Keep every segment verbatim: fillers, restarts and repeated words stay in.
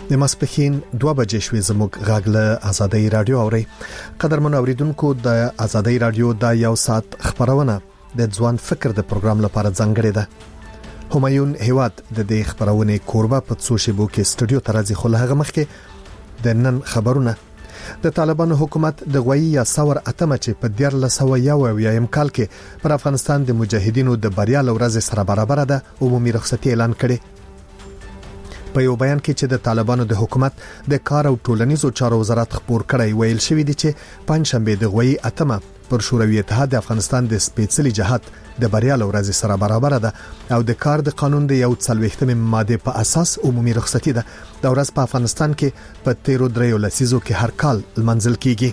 د ماسپښین دوه بجې شوې زموږ غږ له آزادۍ رادیو اوري. قدرمن اوریدونکو د آزادۍ رادیو د یو ساعت خبرونه د ځوان فکر د پروګرام لپاره ځانګړې ده. همایون هیواد د دې خبرونه کوربه په څو شیبو کې سټوډیو ته راځي، خو له هغه مخکې د نن خبرونه. د طالبانو حکومت د غوي یا ثور اتمه چې په دیارلس سوه یو اویایم کال کې پر افغانستان د مجاهدینو د بریا لورځ سره برابر ده عمومي رخصتي اعلان کړي. په یو بیان کې چې د طالبانو د حکومت د کار او ټولنیزو چارو وزارت خبر کړی ویل شوی دی چې پنځشنبه د غوي اتمه پر شوروي اتحاد د افغانستان د سپېڅلي جهاد د بریا لورځ سره برابر ده او د کار د قانون د یو څلوېښتمې ماده په اساس عمومي رخصتي ده. د ورځ په افغانستان کې په تیرو دریو لسیزو کې هر کال منځل کیږي.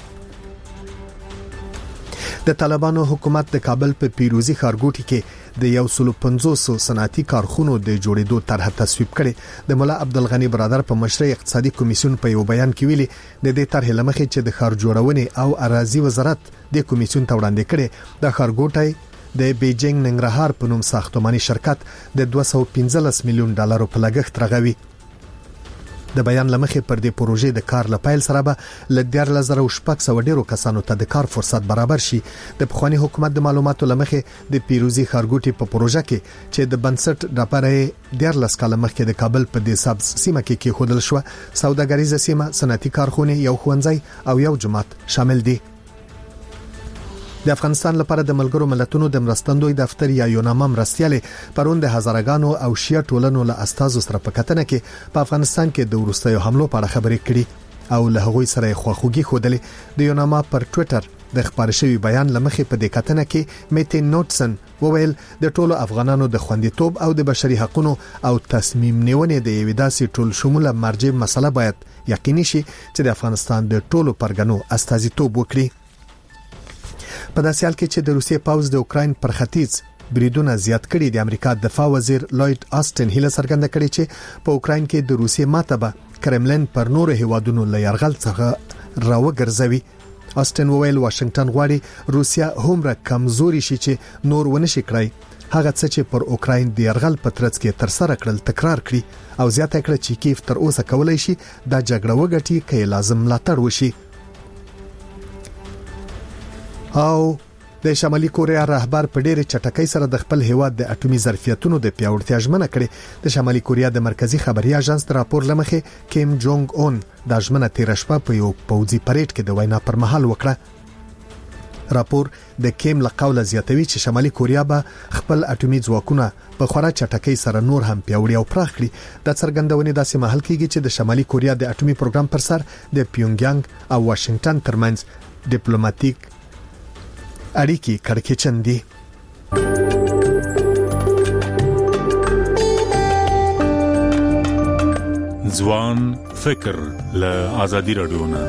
د طالبانو حکومت د کابل په پیروزي ښارګوټي کې د یو سل پنځوس صنعتي کارخونو د جوړېدو طرح تصویب کړي. د مولا عبدالغنی برادر په مشرۍ اقتصادي کمیسیون په یو بیان کې ویلي د دې طرح لمخې چې د ښار جوړونې او اراضي وزارت د کمیسیون ته وړاندې کړي، د ښارګوټي د بیجینګ ننګرهار په نوم ساختماني شرکت د دوه سوه پنځلس میلیون ډالرو په لګښت رغوي. د بیان لمخې پر دې پروژې د کار لپایل سره به ل دیارلس زره شپږ سوه ډیرو کسانو ته د کار فرصت برابر شي. د پخوانی حکومت د معلوماتو لمخې د پیروزي ښارګوټي په پروژه کې چې د بنسټ ډاپره دیارلس کال مخکې د کابل په دې سب سیمه کې کې خودل شو، سوداګریزه سیمه، صنعتي کارخونه، یو ښوونځی او یو جماعت شامل دي. د افغانستان لپاره د ملګرو ملتونو د مرستندوی دفتر یا یوناما مرستیالې پرون د هزارګانو او شیا ټولنو له استازو سره په کتنه کې په افغانستان کې د ورستیو حملو په اړه خبرې کړي او له هغوی سره خواخوږي خوده. د یوناما پر ټوئیټر د خبر شوی بیان لمخې په دې کتنه کې میټین نوټسن وویل د ټولو افغانانو د خوندیتوب او د بشري حقوقو او تصمیم نیونې د یوې داسې ټول شموله مرجع مسله باید یقیني شي چې د افغانستان د ټولو پرګنو استازیتوب وکړي. په داسې حال کې چې د روسیې پاوز د اوکراین پر ختیځ بریدونه زیات کړي، د امریکا دفاع وزیر لوید آستن هیله څرګنده کړې چې په اوکراین کې د روسیې ماته به کرملین پر نورو هیوادونو له یرغل څخه راوګرځوي. آستن وویل واشنگټن غواړي روسیا هومره کمزوري شي چې نور ونشي کړی هغه څه چې پر اوکراین د یرغل په ترڅ کې تر سره کړل تکرار کړي او زیاته کړه چې کیف تر اوسه کولای شي دا جګړه وګټي که لازم ملاتړ وشي. او د شمالي کوریا رهبر په ډېر چټکۍ سره د خپل هیواد د اټومي ظرفیتونو د پیاوړتیا ژمنه کړې. د شمالي کوریا د مرکزی خبري اژانس د راپور لمخې کیم جونګ اون د ژمنه تیر شپه په یو پوځي پریډ کې د وینا پر مهال وکړه. راپور د کیم له قوله زیاتوي چې شمالي کوریا به خپل اټومي ځواکونه په خورا چټکۍ سره نور هم پیاوړي او پراخ کړي. د څرګندونې داسې محل کېږي چې د شمالي کوریا د اټومي پروګرام پر سر د پیونګیانګ او واشنگټن ترمنځ ډیپلوماټیک اړیکې کړکېچن دي. ځوان فکر له آزادي رادیو نه.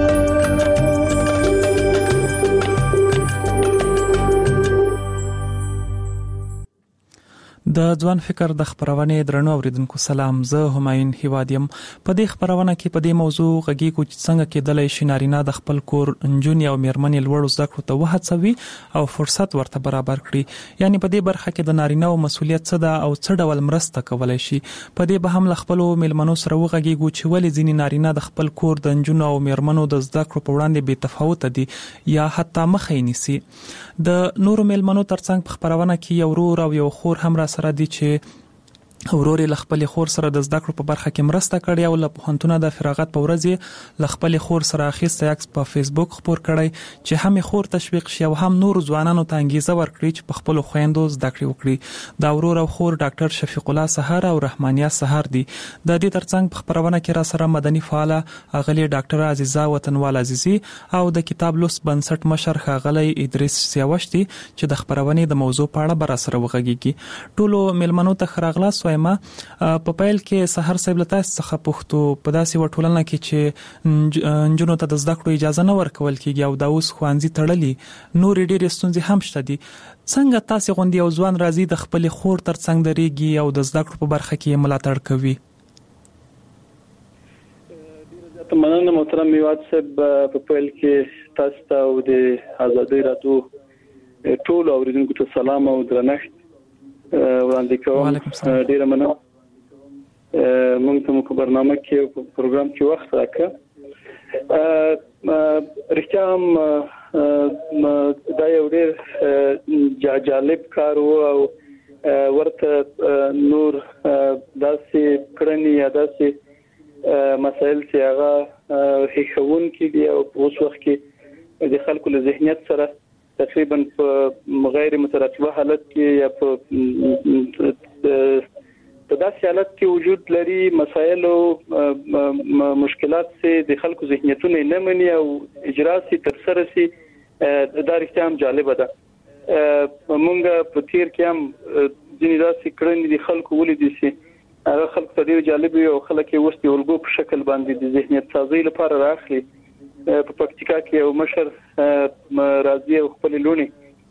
د ځوان فکر د خبرونه درنو اوریدونکو سلام، زه همایون هیوادیم. په دې خبرونه کې په دې موضوع غږیږو چې څنګه کېدلای شي نارینه د خپل کور انجونی او میرمنې لوړ زده کړو ته وهڅوي او فرصت ورته برابر کړي. یعنی په دې برخه کې د نارینه او مسولیت څه ده او څه ډول مرسته کولای شي. په دې به هم له خپل میلمنو سره وغږیږو چې ولې ځینې نارینه د خپل کور د انجونو او میرمنو د زده کړو په وړاندې بې تفاوت دي یا حتی مخې نیسي. د نورو میلمنو ترڅنګ په خبرونه کې یو ورور او یو خور هم را سره دي چې ورور له خپل خور سره د زده کړو په برخه کې مرسته کړې او له پوهنتونه د فراغت په ورځ له خپل خور سره اخیسته عکس په فیسبوک خبر کړی چې هم خور تشویق شي او هم نور ځوانانو ته انګیزه ورکړي چې په خپل خويندو زده کړې وکړي. دا ورور او خور ډاکټر شفیق الله سحر او رحمانیه سحر دي. د دې ترڅنګ په خبرونه کې را سره مدني فعال اغلی ډاکټر عزیزه وطنوال عزیزي او د کتاب لوست بنسټ مشر خاغلی ادریس سیاوشتي چې د خبرونه د موضوع په اړه بر سره وغږیږي. ټولو ملمنو ته خراغلا ما په پایل کې سحر صاحب له تاسو څخه پوښتو په داسې وټولنه کې چې انجونو ته د زده کړو اجازه نه ورکول کیږي او دا اوس خوانځي تړلي نور ډېر ستونزې هم شته دي. څنګه تاسو غوندي او ځوان راځي د خپل خور ترڅنګ درېږي او د زده کړو په برخه کې ملاتړ کوي؟ ډېر مننه محترم میوات صاحب. په پایل کې تاسو ته او د آزادۍ رادیو ټول اوریدونکو ته سلام او درنښت وړاندې کوم. ډیره مننه. موږ ته په برنامه کې په پروګرام کې وخت راکړ. رښتیا هم دا یو ډېر جالب کار و او ورته نور داسې کړنې یا داسې مسایل چې هغه هیښون کې دي او په اوس وخت کې د خلکو له ذهنیت سره تقریبا په غیر مترتبه حالت کې یا په په داسې حالت کې وجود لري مسایل او مشکلات چې د خلکو ذهنیتونه نه مني او اجرا سي تر سره سي دا رښتیا هم جالب ده. موږ په تیر کې هم ځینې داسې کړنې دي خلکو ولیدي سي هغه خلک ته ډېر جالب وي او خلک یې اوس د الګو په شکل باندې د ذهنیت سازي لپاره راخلي. په پکتیکا کې یو مشر راځي او خپل لونی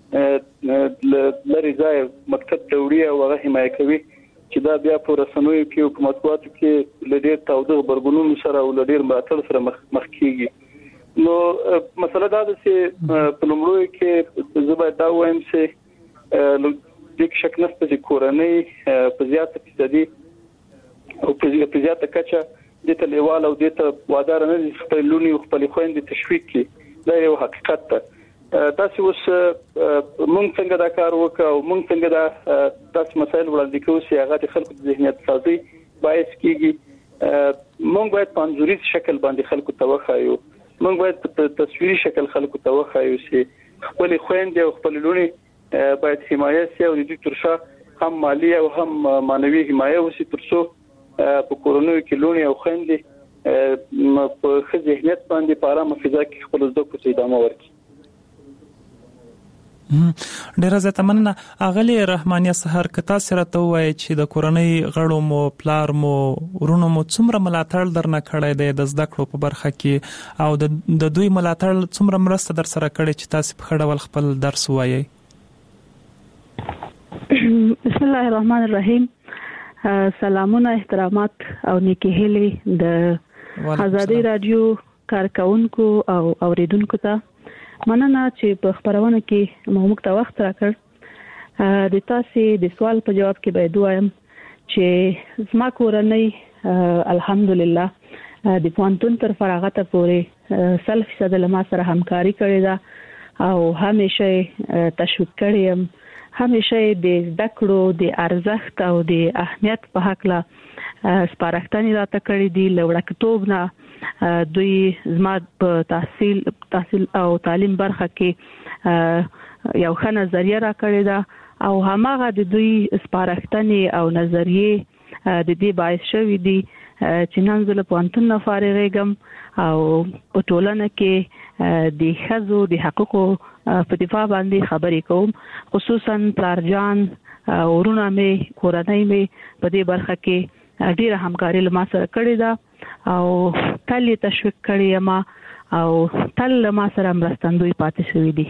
لري ځای مکتب ته وړي او هغه حمایت کوي چې دا بیا په رسنیو کې او په مطبوعاتو کې لډیر تاوده برګونونو سره او لډیر ملاتړ سره مخ کیږي. نو مسله دا ده چې په لومړی کې زبر دا وایم چې د شک نشته چې کورنۍ په زیاته فیصدي او په زیاته کچه د تلیوال او د وادار نه خپل لونی او خپل خويند تشویق کی دا یو حقیقت ده. تاسو اوس مونږ څنګه دا کار وکړو او مونږ څنګه دا تاسو مسایل وړاندې کوو چې هغه د خلکو د ذهنیت سازي باعث کیږي. مونږ باید په انځوري شکل باندې خلکو ته وښایو، مونږ باید په تصویري شکل خلکو ته وښایو چې خپل خويند او خپل لونی باید حمایت شي او د دوی ترشا هم مالی او هم مانوي حمایت وشي ترڅو په کورونو کې لونی او خويندې په ذهنیت باندې په آرامه فضا کې خپل زده کړو ته ادامه ورکړي. ډیره زیاته مننه. اغلی رحمانیه سحر کتا سره ته وای چې د کورنۍ غړو مو پلار مو ورونو مو څومره ملاتړ درنه کړی دی د زده کړو په برخه کې او د دوی ملاتړ څومره مرسته در سره کړی چې تاسو په خړول خپل درس وایي؟ بسم الله الرحمن الرحیم. سلامونه، احترامات او نیکی هیلې د آزادۍ رادیو کارکونکو او اوریدونکو ته. مننه چې په خبرونه کې موږ ته وخت راکړ. د تاسو د سوال په جواب کې باید وایم چې زما کورنۍ الحمدلله د پوهنتون تر فراغت پورې سل فیصد له ما سره همکاري کړې ده او همیشه تشویق کړې يم. همیشه د زده کړو د ارزښت او د اهمیت په حق لا سپارښتنې راته کړې دي. لوړکتوب نه دوی زما په تحصیل تحصیل او تعلیم برخه کې یو ښه نظریه را کړې ده او هماغه د دوی سپارښتنې او نظریې د دې باعث شوې دي چې نن زه له پوهنتون نه فارغېږم او په ټولنه کې د ښځو د حقوقو په دفاع باندې خبرې کوم. خصوصا پلارجان ورونه مې کورنۍ مې په دې برخه کې ډیره همکاري له ما سره کړې ده او تل تشویق کړی یم او تل ما سره مرستندوی پاتې شوی دي.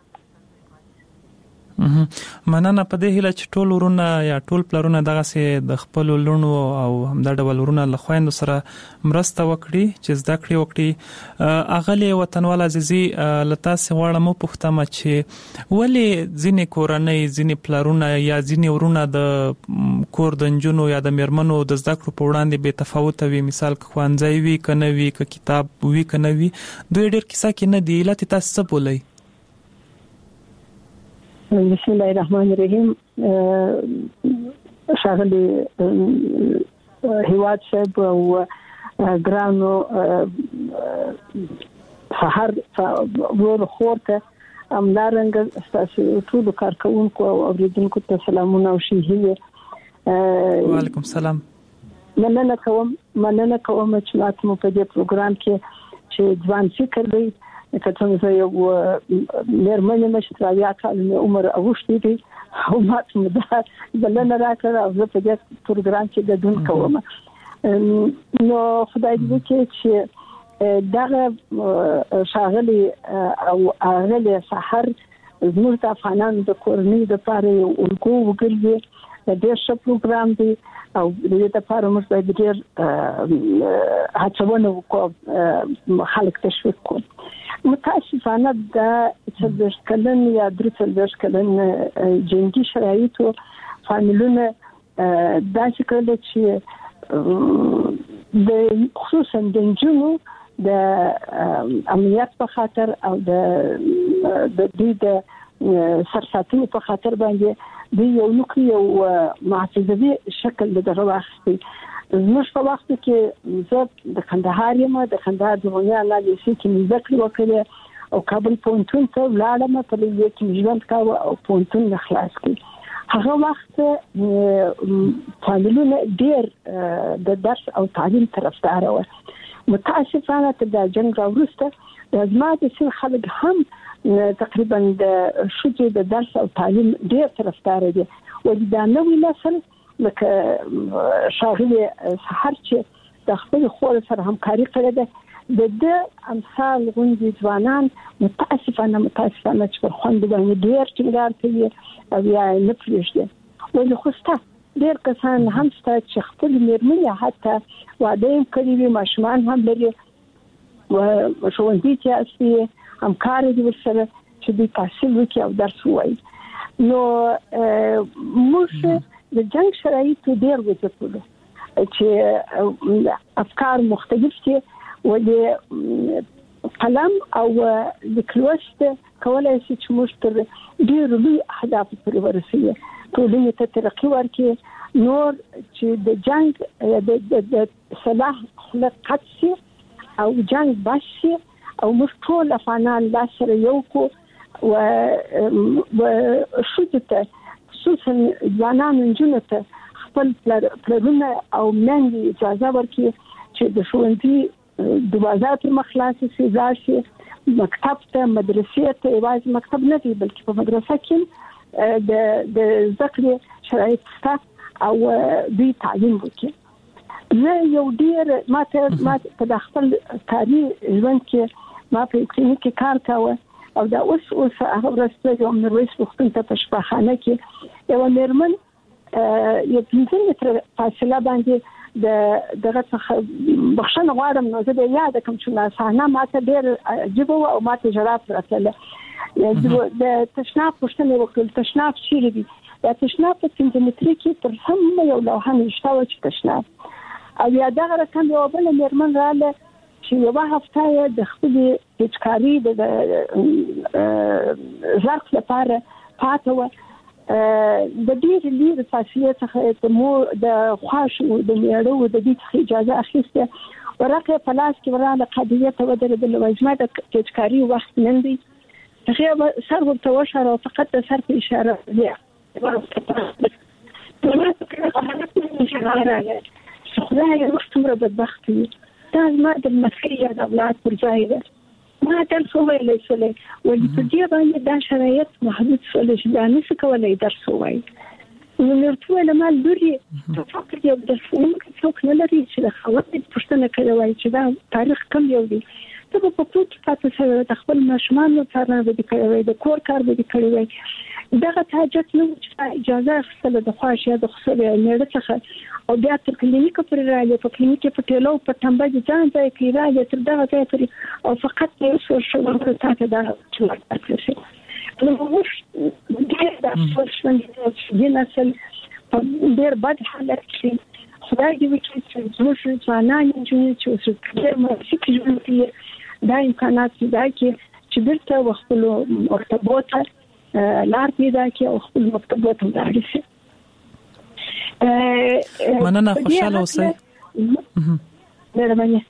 مننه. په دې هیله چې ټول ورونه یا ټول پلرونه دغه سي د خپل لونو او همدا ډول ورونه له خويندو سره مرسته وکړي چې زده کړې وکړي. اغلی وطنوال عزیزي لتا سي غواړم پوښتنه چې ولې ځینې کورنۍ ځینې پلرونه یا ځینې ورونه د کور د نجونو یا د میرمنو د زده کړو په وړاندې بې تفاوت وي، مثال خوانځي وي کنه وي ک کتاب وي کنه وي، دوی ډېر کیسه کې نه دی. لته تاسو څه بولئ؟ بسم الله الرحمن الرحیم. شاغلی هیواد شب او ګرانو سحر ورو خورته امدارنګ تاسو ټول کارکونکو او اوریدونکو ته سلامونه او شهیه. وعلیکم السلام. مننه کوم مننه کوم چې تاسو په دې پروګرام کې چې ځوان فکر دی کته زه یو مېرمنې مشترایا کالمه عمر اوښتې دي او ماته مده بلنه راکړه او زه په دې پروګرام کې ګډون کوم. نو خدای دې چې دغه شاغلي او اغلي سحر زموږ د افغانانو د کورنۍ د پاره یو الګو وګرځي. ډېر ښه پروګرام دی او د دې لپاره موږ باید ډېر هڅونه وکړو خلک تشویق کړو. متاسفانه دا چې کلن یا درڅل کلن جنگي شرایطو فامیلونه دا چې کله چې د خصوصا د جنو د امنیت په خاطر او د د دې د سرساتنې په خاطر باندې د یو نوکری او معتزوي شکل دغه واخستي. زموږ په وخت کې زه د کندهار یم، د کندهار د ونیا لاندې کې مذاکره وکړه او کابل پونتون ته ولاړم، په دې کې ژوند کاوه او پونتون خلاص کړ. هغه وخت فامیلونه ډېر د درس او تعلیم طرفدار و. متاسفانه د جنگ وروسته د زما د سیمې خلک هم تقریبا د شوجې د درس او تعلیم ډېر طرفدار دي. ولدا نوې نسل لکه شاغلي سحر چې د خپل خور سره همکاري کړې ده، د دې امثال غونډې ځوانان متاسفانه متاسفانه چې په خوند باندې ډېر ټینګار کوي او یا نه پرېږدي. ولې خوسته ډېر کسان هم ست چې خپل مېرمنې حتی واده یې کړی وي، ماشومان هم لري او ښوونځي ته اصلي همکار دي ورسره چې د تحصیل وکړي او درس ووایي. نو موږ د جنگ شرایط ډېر وځپلو چې افکار مختلف دي، ولې قلم او لیکلوست کولای شي چې موږ تر ډېرو لوی اهدافو پورې ورسوي، ټولنې ته ترقي ورکړي. نور چې د جنگ د صلاح خلقت شي او جنگ بس شي او موږ ټول افغانان لا سره یو کو و شوجته خصوصا ځوانانو نجونو ته خپل پلرونه او میندې اجازه ورکړي چې د ښوونځي دروازه تر مخلاص شي، ځای شي مکتب ته، مدرسې ته. یوازې مکتب نه دی بلکې په مدرسه کې د د ذکر شرایط شته او دوی تعلیم وکړي. زه یو ډېر ماته ما په خپل کاري ژوند کې ما په کلینیک کې کار کاوه او دا اوس اوس هغه ورځ یو مرویس وختون ته په شفاخانه کې یو مېرمن یو پنځه متره فاصله باندې د دغه څخه بخښنه غواړم، نو زه به یاد کوم چې صحنه ماته ډېر عجیب او ماته جواب راکړل. د تشناب پوښتنه وکړل، تشناب چیرې دی؟ دا تشناب په پنځه متره کې تر هم یو لوحه نشته و چې تشناب. او یا دغه رقم یو بل مېرمن رااله چې یو هفته د خپل پیچکاری د ظرف لپاره پاتې و، د ډېر لیر فاصله څخه د مو د خواش او د میړو د دې اجازه اخیسته. ورقه په لاس کې وراله قضیه ته ودرېدل، وایي د پیچکاری وخت نن دی. هغه سر ورته وشاره فقط د سر په اشاره دی. خدای وخت مر بدبخت وي. دا ما د مسکري د اولاد پر ځای ده. ما درس وویلی شولې ولې په دې باندې دا شرایط محدود شول چې دا نشي کولای درس ووایي. نو مرتوه لما لوري فکر یو درس ومکه څوک نه لري چې د خواتې پوښتنه کوي وایي چې دا تاریخ کم یو دی. ته په پټو کې پاتې سره د خپل ماشومانو څارنه به کوي، د کور کار به کوي. دغه حاجت نو چې اجازه اخیستل د خواش یا د خصوصي نه څخه او بیا تر کلینیک پر راځي، په کلینیک په ټیلو په تنبه ځان ځای کې راځي تر دغه ځای پرې او فقط یو څو شوه ته دا چې ورته نو موږ ډېر د افسوس د نسل په ډېر بد حالت کې خدای دې وکړي چې زموږ ځوانان چې اوس ډېر موسیقي ژوند کوي دا امکانات پیدا کړي چې بیرته خپل مرتبو ته لار پیدا کړي او خپل مرتبو ته لاړ شي. مننه، خوشاله اوسئ. مهرباني.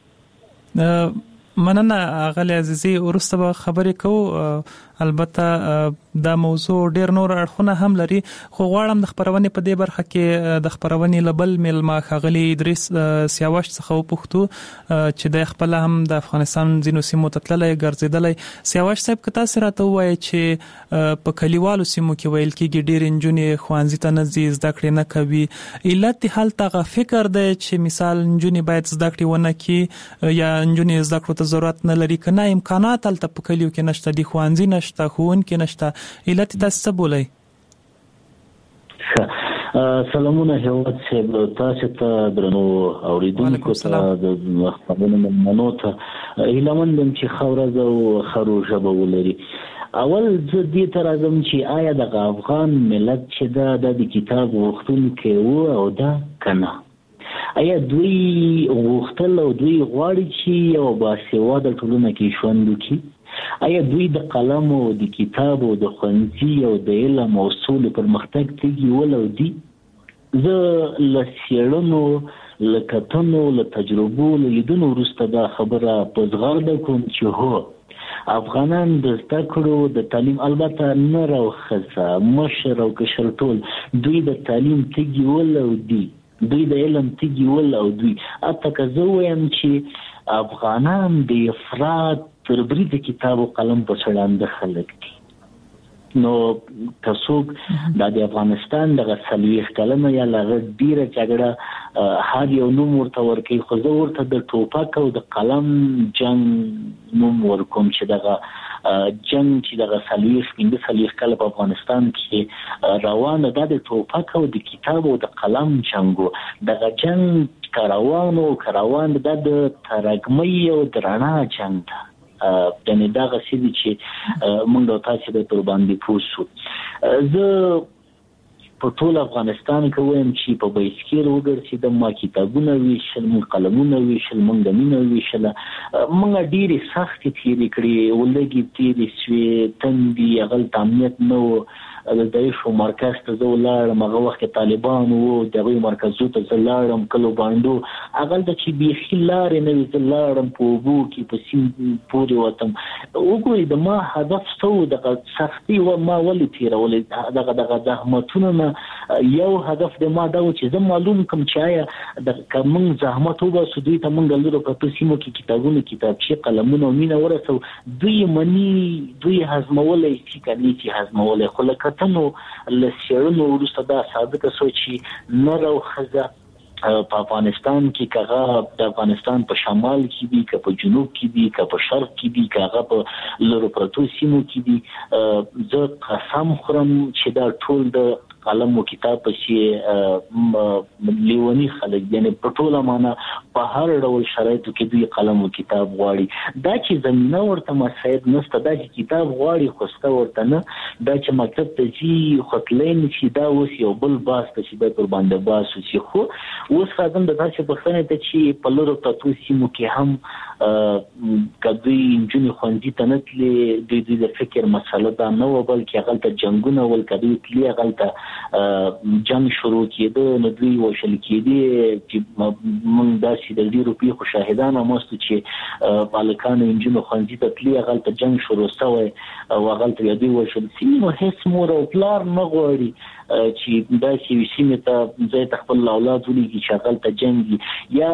مننه غالي عزیزي، ورسته به خبرې کوو. البته دا موضوع ډیر نور اړخونه هم لري، خو غواړم د خبرونې په دې برخه کې د خبرونې لبل ملما خغلی ادریس سیاوش څخه وپوښتو چې د خپل هم د افغانستان ځینو سیمو ته تللی ګرځیدلی. سیاوش صاحب که تاسو راته ووایئ چې په کلیوالو سیمو کې ویل کېږي ډېر نجونې ښوونځي ته نه ځي، زده کړې نه کوي. علت یې هلته هغه فکر دی چې مثال نجونې باید زده کړې ونه کړي یا نجونې زده کړو ته ضرورت نه لري، که نه امکانات هلته په کلیو کې نشته، دي ښوونځي نشته، ښوونکي نشته. علت تاسو څه بولئ؟ سلامونه هیواد صاحب، تاسو ته درنو اوریدونکو ته د خبرونو مننو ته هیلهمندم چې خورز او خروجه به ولري. اول زه دې ته راځم چې آیا د افغان ملت چې دا د کتاب غوښتونکي وو او دا کنه آیا دوی غوښتل او دوی غواړي چې یو باسواده ټولنه کې ژوند وکړي؟ آیا دوی د قلم او د کتاب او د ښوونځي او د علم او سولې پرمختګ تږي ول او دي؟ زه له څېړنو له کتنو له تجربو له لیدنو وروسته دا خبره په زغرده کوم چې هو افغانان د زده کړو د تعلیم البته نر او ښځه مشر او کشر ټول دوی د تعلیم تږي ول او دي، دوی د علم تږي ول او دوی حتی که زه وایم چې افغانان د افراط تر برید کتاب او قلم په سړانده خلک دي. نو که څوک دا د افغانستان دغه څلوېښت کلنه یا له هغه ډېره جګړه هر یو نوم ورته ورکوي، خو زه ورته د ټوپک او د قلم جنګ نوم ورکوم چې دغه جنګ چې دغه څلوېښت پنځه څلوېښت کاله په افغانستان کې روانه دا د ټوپک او د کتاب او د قلم جنګ و. دغه جنګ که روان و که روان دا د ترږمۍ او د رڼا جنګ ده. یعنې دغه څه دي چې موږ او تاسې به پر باندې پوه شو. زه په ټول افغانستان کې وایم چې په بایسکل وګرځېدم، ما کتابونه ویشل، موږ قلمونه ویشل، موږ ګمینه ویشله، موږ ډېرې سختې تېرې کړې، ولږې تېرې شوې، تندې هغلته امنیت نه و. د داعشو مرکز ته زه ولاړم، هغه وخت کې طالبان وو، د هغوی مرکزو ته زه لاړم، کلو بانډو هغلته چې بیخي لارې نه وي زه لاړم، په اوبو کې په سیند پورې وتم. وګورئ د ما هدف څه و، دغه سختي و ما ولې تېرولې، دغه دغه زحمتونه نه یو هدف د ما دا و چې زه معلوم کړم چې آیا که موږ زحمت وباسو دوی ته موږ لرو پرتو سیمو کې کتابونه کتابچې قلمونه او مینه ورسو، دوی مني دوی هضمولی شي که نه شي هضمولی. خو لکه تنو له څېړنو وروسته دا ثابته شوه چې نر او ښځه په افغانستان کې که هغه د افغانستان په شمال کې دي، که په جنوب کې دي، که په شرق کې دي، که هغه په لرو پرتو سیمو کې دي، زه قسم خورم چې دا ټول د قلم او کتاب پسې لیونی خلک دي، یعنې په ټوله معنا په هر ډول شرایطو کې دوی قلم او کتاب غواړي. دا چې زمینه ورته مساعد نشته، دا چې کتاب غواړي خو شته ورته نه، دا چې مکتب ته ځي خو تللی نه شي، دا اوس یو بل بحث ته چې دی پر باندې بحث وشي. خو اوس راځم د تاسې پوښتنې ته چې په لرو پرتو سیمو کې هم که دوی نجونې ښوونځي ته نه تلې، دوی دوی د فکر مسله دا نه وه، بلکې هغلته جنګونه ول، که دوی تلې هغلته جنگ شروع کېده نو دوی وژل کېدې، چې موږ داسې د ډېرو پیښو شاهدان هم اوسو چې بالکانو نجونو ښوونځي ته تلې، هغلته جنګ شروع شوی او هغلته بیا دوی وژل شوي. نو هېڅ مور او پلار نه غواړي چې داسې یوې سیمې ته ځای ته خپل اولاد ولیږي چې هغلته جنګ وي، یا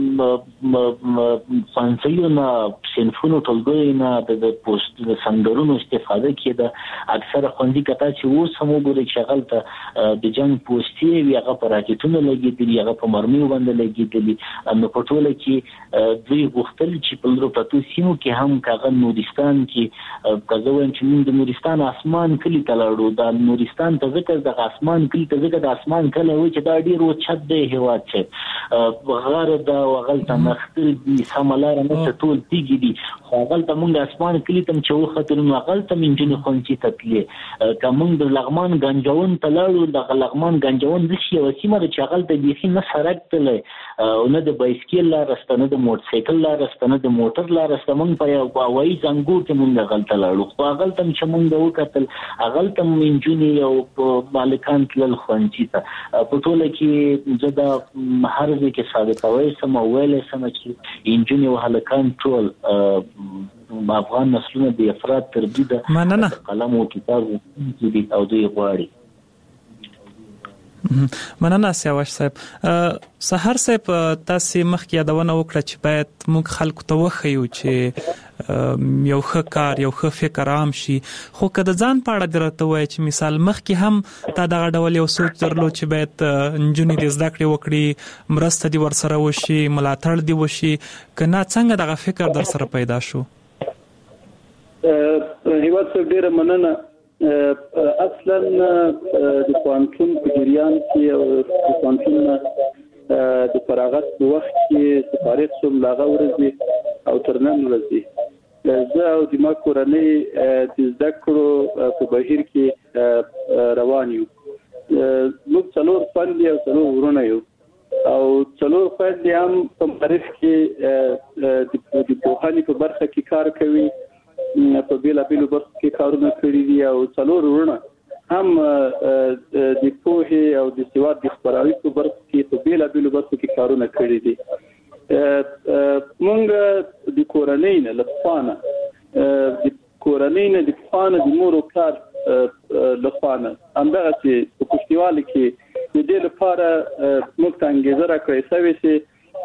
ښوونځیو نه صنفونو ټولګیو نه د پوسټ د سندرونو استفاده کېده. اکثره ښوونځي که تاسې اوس هم وګورئ چې هغلته د جنګ پوستې وي، هغه په راکټونو لګېدلي، هغه په مرمیو باندې لګېدلي. نو په ټوله کې دوی غوښتل چې په لرو پرتو سیمو کې هم که هغه نورستان کې، که زه وایم چې موږ د نورستان اسمان کلي ته لاړو، دا نورستان ته ځکه دغه اسمان کلي ته ځکه د اسمان کلی وایي چې دا ډېر اوچت دی هېواد چې غره ده او هغلته نښتر دي، سمه لاره نشته، ټول تیږې دي. خو هغلته موږ اسمان کلي ته هم چې وختلو نو هغلته هم نجونې ښوونځي ته تلې. که موږ د لغمان ګنجون ته لاړو، دغه لغمان ګنجون داسې یوه سیمه ده چې هغلته بیخي نه سړک تللی او نه د بایسکل لاره شته، نه د موټرسایکل لاره شته، نه د موټر لاره شته. موږ په یو هوایي زنګون کې موږ هغلته لاړو، خو هغلته هم چې موږ وکتل هغلته هم نجونې او بالکان تلل ښوونځي ته. په ټوله کې زه دا هر ځای کې ثابتولی شم او ویلی شم چې نجونې او هلکان ټول افغان نسلونه د افراط تر بریده قلم او کتاب او دوی غواړي. مننه سیاوش صاحب. سحر صاحب تاسو مخکې یادونه وکړه چې باید موږ خلکو ته وښیو چې یو ښه کار یو ښه فکر عام شي، خو که د ځان په اړه درته وایي چې مثال مخکې هم تا دغه ډول یو سوچ درلود چې باید نجونې د زده کړې وکړي، مرسته دې ورسره وشي، ملاتړ دې وشي، که نه څنګه دغه فکر در سره پیدا شو؟ هیواد صاحب ډېره مننه. اصلا د پوهنتون په جریان کې او د پوهنتون د فراغت په وخت کې فارغ شوم له هغه ورځې او تر نن ورځې زه او د ما کورنۍ د زده کړو په بهیر کې روان یو. موږ څلور خویندې او څلور وروڼه یو او څلور معرف کې د پوهانې په برخه کې کار کوي، په بیلا بیلو برخه کې کارونه کړي دي او څلور ورونه هم د پوهې او د سواد د خبرولو په برخه کې په بیلا بیلو برخه کې کارونه کړي دي. مونږ د کورنۍ نه لپاره د کورنۍ نه د فانه د مور او پلار لپاره همدغه چې په پښتیوالي کې د دې لپاره موږ ته انګیزه راکړې سوي چې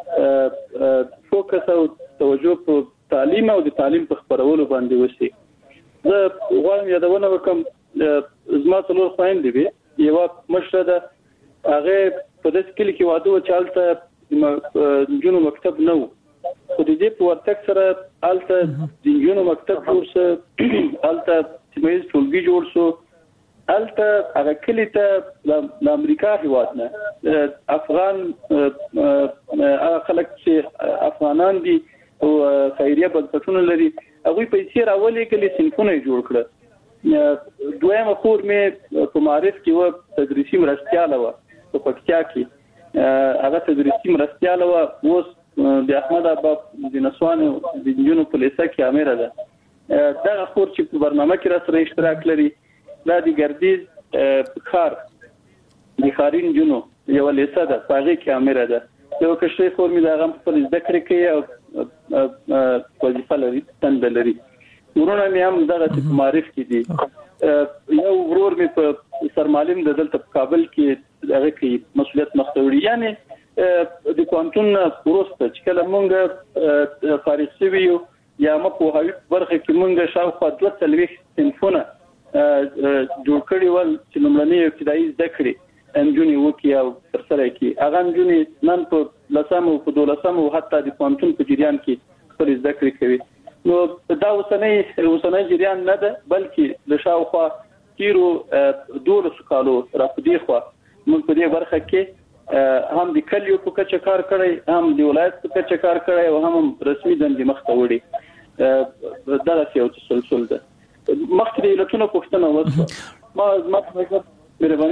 فوکس او توجه په تعلیم او د تعلیم په خبرولو باندې وشي. زه غواړم یادونه وکم زما څلور خويندې وي، یو مشره ده هغه په دې کلی کې واده و چالته جنو مکتب نه و، خو دې په ورتک سره الته د جنو مکتب جوړ شو، الته سیمایي ټولګي جوړ شو، الته هغه کلی ته د امریکا هیواد نه افغان هغه خلک چې افغانان دي او خیریه بنسټونه لري هغه پیسې راولې کلی صنفونه جوړ کړل. دویمه خور مې په معرف کې و تدریسي مرستياله و په پکتیا کې، هغه تدریسي مرستياله و اوس د احمد ابا د نسوانو د جنونو په لیسه کې امره ده. دا خور چې په برنامه کې را سره اشتراک لري دا د ګردیز کار د خارین جنو یو لیسه ده هغه کې امره ده. یو کښې خور مې دا غم په ذکر کې او وظیفه لري تند لري. ورونه مې هم دغه په معرف کې دي. یو ورور مې په سرمالم د دلته په کابل کې هغه کې مسؤلیت مختوري، یعنی د کوانټون پروسته چې کله مونږ فارغ شوي یا م په هوی برخه کې مونږ شاوخوا دوه څلوېښت صنفونه جوړ کړي ول چې لومړنۍ ابتدایي زده کړې انجونې وکړي او ترسره کړي. هغه انجونې نن په لسمه او په دولسمه او حتی د کوانټون په جریان کې خپل زده کړې کوي. نو دا اوسنۍ اوسنۍ جریان نه ده بلکې د شاوخوا تیرو دولس کالو راپدې خو موږ په دې برخه کې هم د کلیو په کچه کار کړی، هم د ولایت په کچه کار کړی او هم رسمي دندې مخته وړي. دا یو تسلسل ده. مخکې د علتونو پوښتنه وکړه ما ما په مهرباني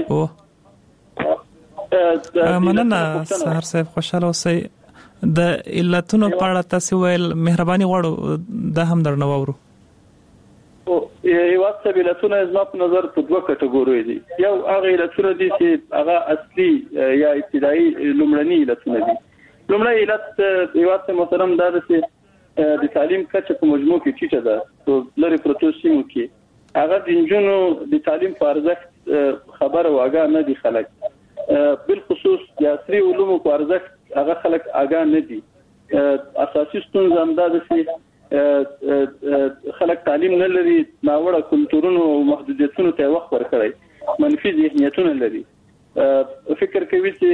مننه سهار صاحب، خوشاله اوسئ. د علتونو په اړه تاسو ویل مهرباني غواړو دا هم درنه وورو. او یو څه علتونه زما په نظر په دوه کټګوري دي. یو هغه علتونه دي چې هغه اصلي یا ابتدایي لومړني علتونه دي. لومړنی علت یو څه محترم دا ده چې د تعلیم کچه په مجموع کې ټیټه ده. په لری پروتو سیمو کې هغه د انجونو د تعلیم په ارزښت خبره واګه نه دي خلک، بالخصوص د عصري علومو په ارزښت هغه خلک آګاه نه دي. اساسي ستونزه هم دا ده چې خلک تعلیم نه لري، ناوړه کلتورونو او محدودیتونو ته وخت ورکړي، منفي ذهنیتونه لري، فکر کوي چې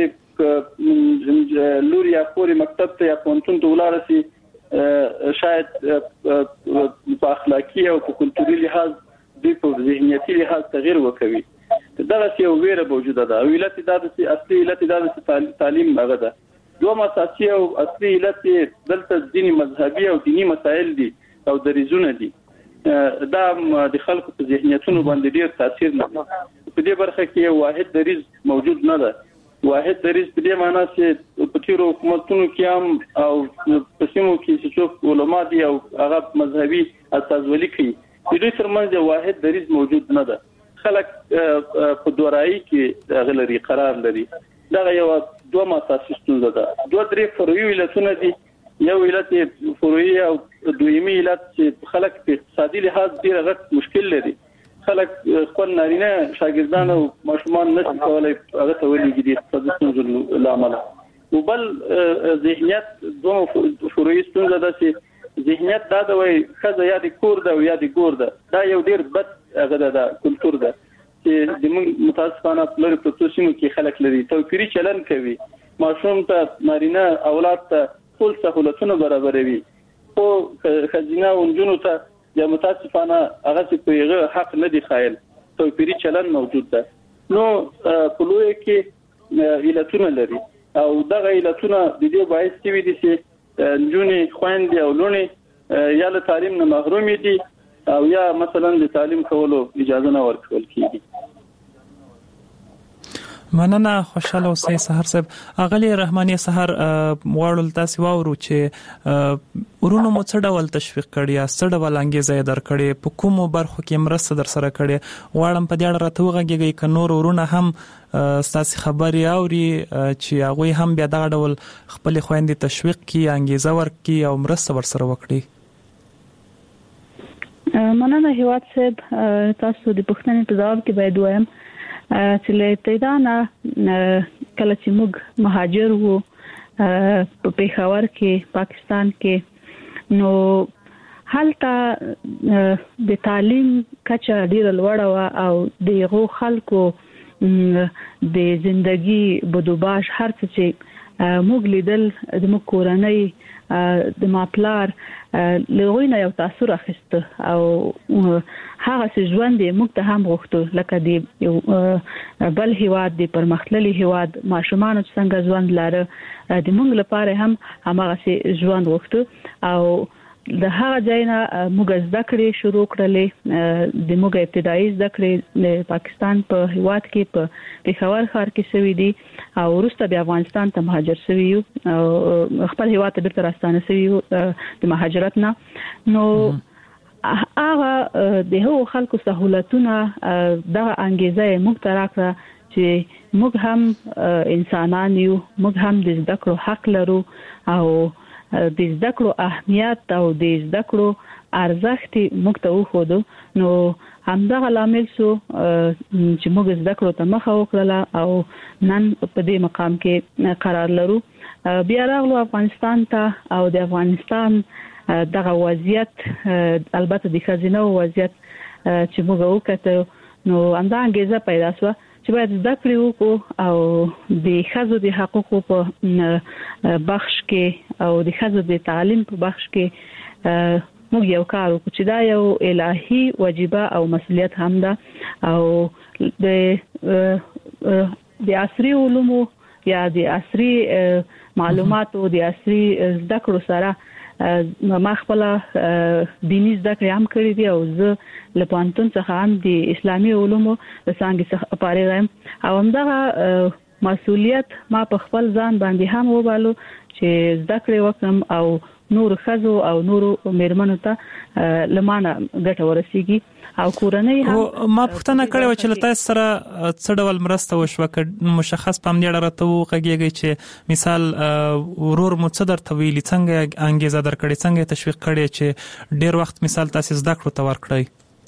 لور یا خور مکتب ته یا پونتون ته ولاړ شي شاید په اخلاقی او په کلتوري لحاظ د په ذهنیتي لحاظ تغیر وکوي. دا یو ویره موجوده ده. علت دا د اصلي علت دا د تعلیم هغه ده. دوه اساسي او اصلي علت دلته دیني مذهبي او دینی مسائل دي او دریزونه دي. دا د خلکو په ذهنیتونو باندې ډیر تاثیر نه کوي. په دې برخه کې واحد دریز موجود نه ده. واحد دریز په دې معنی چې په تیرو حکومتونو کې هم او په سیمو کې چې څوک علما دي او هغه مذهبي استازولي کوي، د دې ترمنځ واحد دریز موجود نه ده. خلک په دورایي کې غلري قرار لري. دا یو دوه اساسي ستونزه ده. دوه درې فروعي علتونه دي. یو علت فروعي او دویمي علت چې خلک په اقتصادي لحاظ ډیر غټ مشکل لري. خلک خپل نارینه شاګردان او ماشومان نشي کولای هغه ته ولېږي د اقتصادي ستونزو لامل. او بل ذهنیت دوه فروعي ستونزه ده چې ذهنیت دا د وای خزه یا د کور ده او یا د ګور ده. دا یو ډیر بد هغه ده کلچر ده چې د موږ متاسفانه لري په توسینو کې خلک لري توپیری چلن کوي. ماشوم ته نارینه اولاد ته ټول سہولتونه برابروي، خو خزینه ونجونو ته یا متاسفانه هغه چې په یغه حق نه دی خایل، توپیری چلن موجود ده. نو په لوی کې علتونه لري او دغه علتونه د دې باعث کیږي چې نجونې خويندې او لونې یا له تعلیم نه محروم دي او یا مثلا د تعلیم کولو اجازه نه ورکول کیږي. مننه خوشاله اوسئ سحر صاحب. اغلی رحماني سحر واړل تاسو واورو چې ورونو مو څه ډول تشویق کړی یا څه ډول انګیزه در کړی په کومو برخو کې مرسته در سره کړی واړم په دې اړه راته وغږیږي ک نور ورونه هم ستاسو خبري اوري چې هغه هم بیا دغه ډول خپل خويندې تشویق کی انګیزه ورکړي او مرسته ور سره وکړي. مننه هیواد صاحب، تاسو د پښتنې په ځواب کې باید وایم چې له ابتدا نه کله چې موږ مهاجر وو په پیښور کې پاکستان کې، نو هلته د تعلیم کچه ډیره لوړه و او دغه خلکو د ژوندۍ بدوباش هر څه چې موږ لیدل د موږ کورنۍ د ماپلار لغوی نه یو تاثیر اخیسته او هغه څه ژوند موږ ته هم غوښتو لکه د بل هیواد د پرمختللي هیواد ماشومان څنګه ژوند لاره د موږ لپاره هم هغه څه ژوند غوښتو او د هغه ځای نه موږ زده کړې شروع کړلې. د موږ ابتدایي زده کړې د پاکستان په هیواد کې په پیښور ښار کې شوې دي او وروسته بیا افغانستان ته مهاجر شوي یو او خپل هیواد ته بیرته راستانه شوي یو د مهاجرت نه. نو هغه د هغو خلکو سہولتونه دغه انګیزه موږ ته راکړه چې موږ هم انسانان یو، موږ هم د زده کړو حق لرو او د زده کړو اهمیت او د زده کړو ارزښت موږ ته وښودو. نو همدغه لامل شو چې موږ زده کړو ته مخه وکړه او نن په دې مقام کې قرار لرو. بیا راغلو افغانستان ته او د افغانستان دغه وضعیت البته د خزینه وضعیت چې موږ وکړو نو همدا انګیزه پیدا شو چې باید زده کړې وکړو او د ښځو د حقوقو په بخش کې او د ښځو د تعلیم په بخش کې موږ یو کار وکړو چې دا یو الهي واجبہ او مسؤلیت هم ده او د د عصري علومو یا د عصري معلوماتو د عصري زده کړو سره ما خپل دیني زده کړې هم کړې دي او زه له پوهنتون څخه هم د اسلامي علومو د څانګې څخه فارغ یم او همدغه مسؤلیت ما په خپل ځان باندې هم وبالو چې زده کړې وکړم او نور خزو او نور میرمنو ته لمانه ګټه ورسیږي او کورنۍ هم. ما پوښتنه کړې و چې تاسو سره څه ډول مرسته وشوه ک مشخص پام دې راته وکړي چې مثال ورور مو څه درته ویلي، څنګه انګیزه درکړي، څنګه تشویق کړي چې ډیر وخت مثال تاسو زده کړو ته ورکړئ؟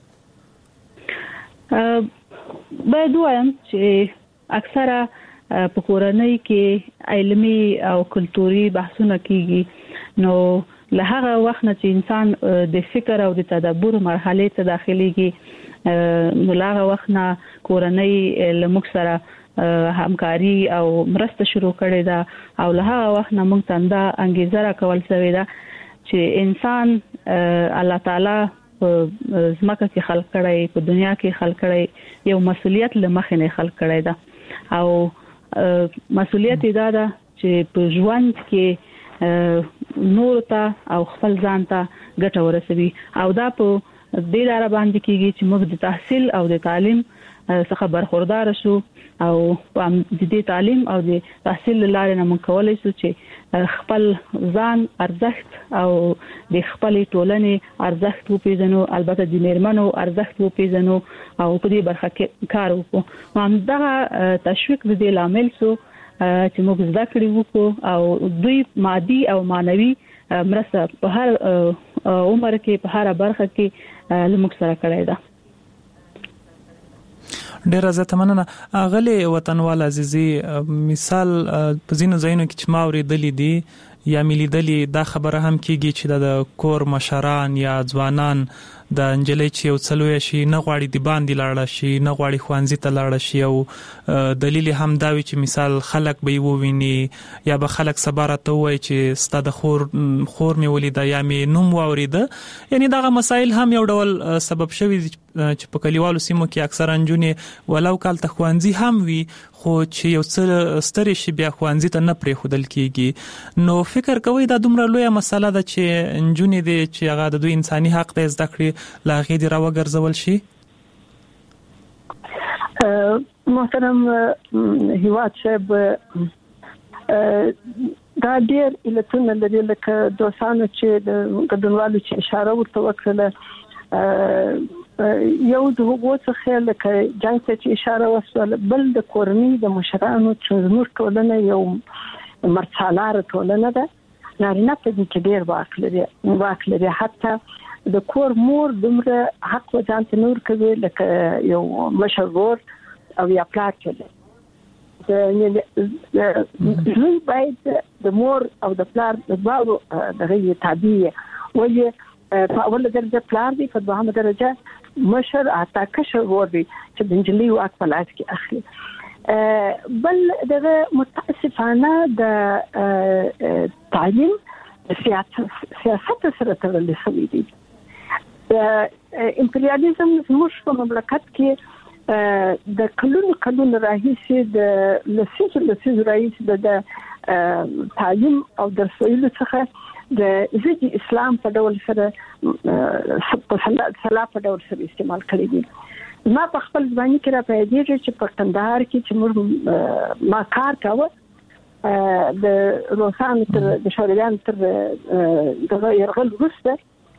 باید وایم چې اکثره په کورنۍ کې علمي او کلتوري بحثونه کیږي، نو له هغه وخت نه چې انسان د فکر او د تدبر مرحله ته داخليږي نو له هغه وخت نه کورنۍ له موږ سره همکاري او مرسته شروع کړې ده او له هغه وخت نه موږ ته دا انګیزه راکول شوې ده چې انسان الله تعالی په زمکه کې خلق کړی، په دنیا کې خلق کړی، یو مسؤلیت له مخې نه خلق کړی ده او مسؤلیت دا ده چې په ژوند کې نور ته او خپل ځان ته ګټه ورسوي او دا په دې لاره باندې کېږي چې موږ د تحصیل او د تعلیم څخه برخوردار شو او د دې تعلیم او د تحصیل لاره نه موږ کولای شو چې خپل ځان ارزښت او د خپل ټولنې ارزښت وپیژنو، البته د میرمنو ارزښت وپیژنو او په دې برخه کې کار وکړو. همدغه تشویق د دې لامل شو چې موږ زده کړې وکړو او دوی مادي او مانوي مرسته په هر عمر کې په هر برخه کې لمک سره کړی ده. ډیر زه مننه. غلي وطنوال عزیزي، مثال په زینو زینو کې چې ما اوریدلې دي یا ملي دلی دا خبره هم کیږي چې د کور مشران یا ځوانان د انجلۍ چې یو څلوي شي نه غواړي دی باندې لاړ شي، نه غواړي خوانزي ته لاړ شي او دلیل هم دا وي چې مثال خلک به وویني یا به خلک صبرته وای چې ستاد خور خور می ولیدا یا می نوم واوریده. یعنی دا مسائل هم یو ډول سبب شوي چې په کلیوالو سیمو کې اکثر انجونې ولو کال ته خوانزي هم وي خو چې یو څه ستري شي بیا خوانزي ته نه پرې خودل کیږي. نو فکر کوي دا دومره لویه مسله ده چې انجونې دي چې هغه د دوی انساني حق ته زده کړي لاغې دی راوګرځول شي؟ محترم هیواد صاحب دا ډېر علتونه لري لکه دوستانو چې د ګډونوالو چې اشاره ورته وکړه یو د هغو څخه لکه جنګ ته چې اشاره وسوله بل د کورنۍ د مشرانو چې زموږ ټولنه یو مرڅالار ټولنه ده نارینه په دې کې ډېر واک لري واک لري حتی د کور مور دومره حق وځان ته نور کوي لکه یو مشر ور او یا پلار کوي د نو باید د مور او د پلار د باور دغه تابع وي په اوله درجه پلار دی په دوهمه درجه مشر اته کشر ور دی چې د انجلي واک په لاس کې اخلي بل دغه متاسفانه د تعلیم سیاست سره تړلې شوی دی امپریالیزم زموږ په مملکت کې د کلونو کلونو راهیسې د لسیزو لسیزو راهیسې د تعلیم او درس ویلو څخه د ضد اسلام په ډول سره په سلا په ډول سره استعمال کړی دي ما په خپل ځواني کې را پیدا چې په کندهار کې چې موږ ما کار کاوه د روسان تر د شورویان تر دغه يرغل وروسته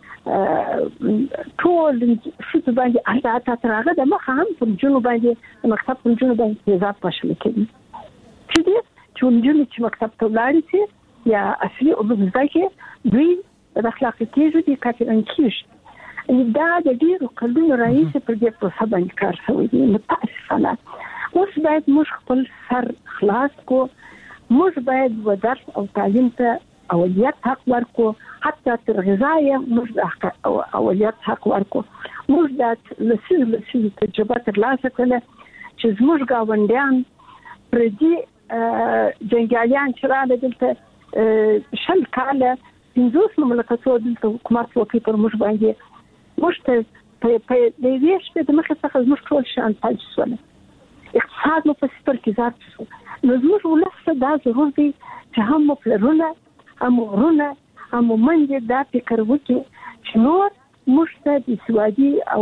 ټول شوت باندې احساسات ترغه د مخ هم په جنوب باندې مکتب په جنوب باندې تیزاب پښل کېږي چې دې چې جنوب چې مکتب ته ولاړ شي یا اصلي او بزګي دوی د اخلاقي کېږي د کاتران کېږي دا د ډیرو کلونو راهیسې په دې پروسه باندې کار شوی دی متاسفانه اوس باید موږ خپل سر خلاص کو موږ باید و درس او تعلیم ته اولویت حق ورکو حتی تر غذایه موږ اولویت حق ورکو موږ د لسیز لسیز تجربه ترلاسه کړه چې زموږ گاونډیان پر دې جنګیاليان چې راغلي دلته شل کاله پنځوس مملکتونو دلته حکومت وکړي پر موږ باندې موږ ته په دې ویش په مخه څخه موږ ټول شان پاتې شول اقتصاد مو په صفر کې ځات شو نو زموږ ولسته دا ضرور دی چې هم پلرونه هم ورونه هم منځ دا فکر وکړي چې نور موږ ته د سوادي او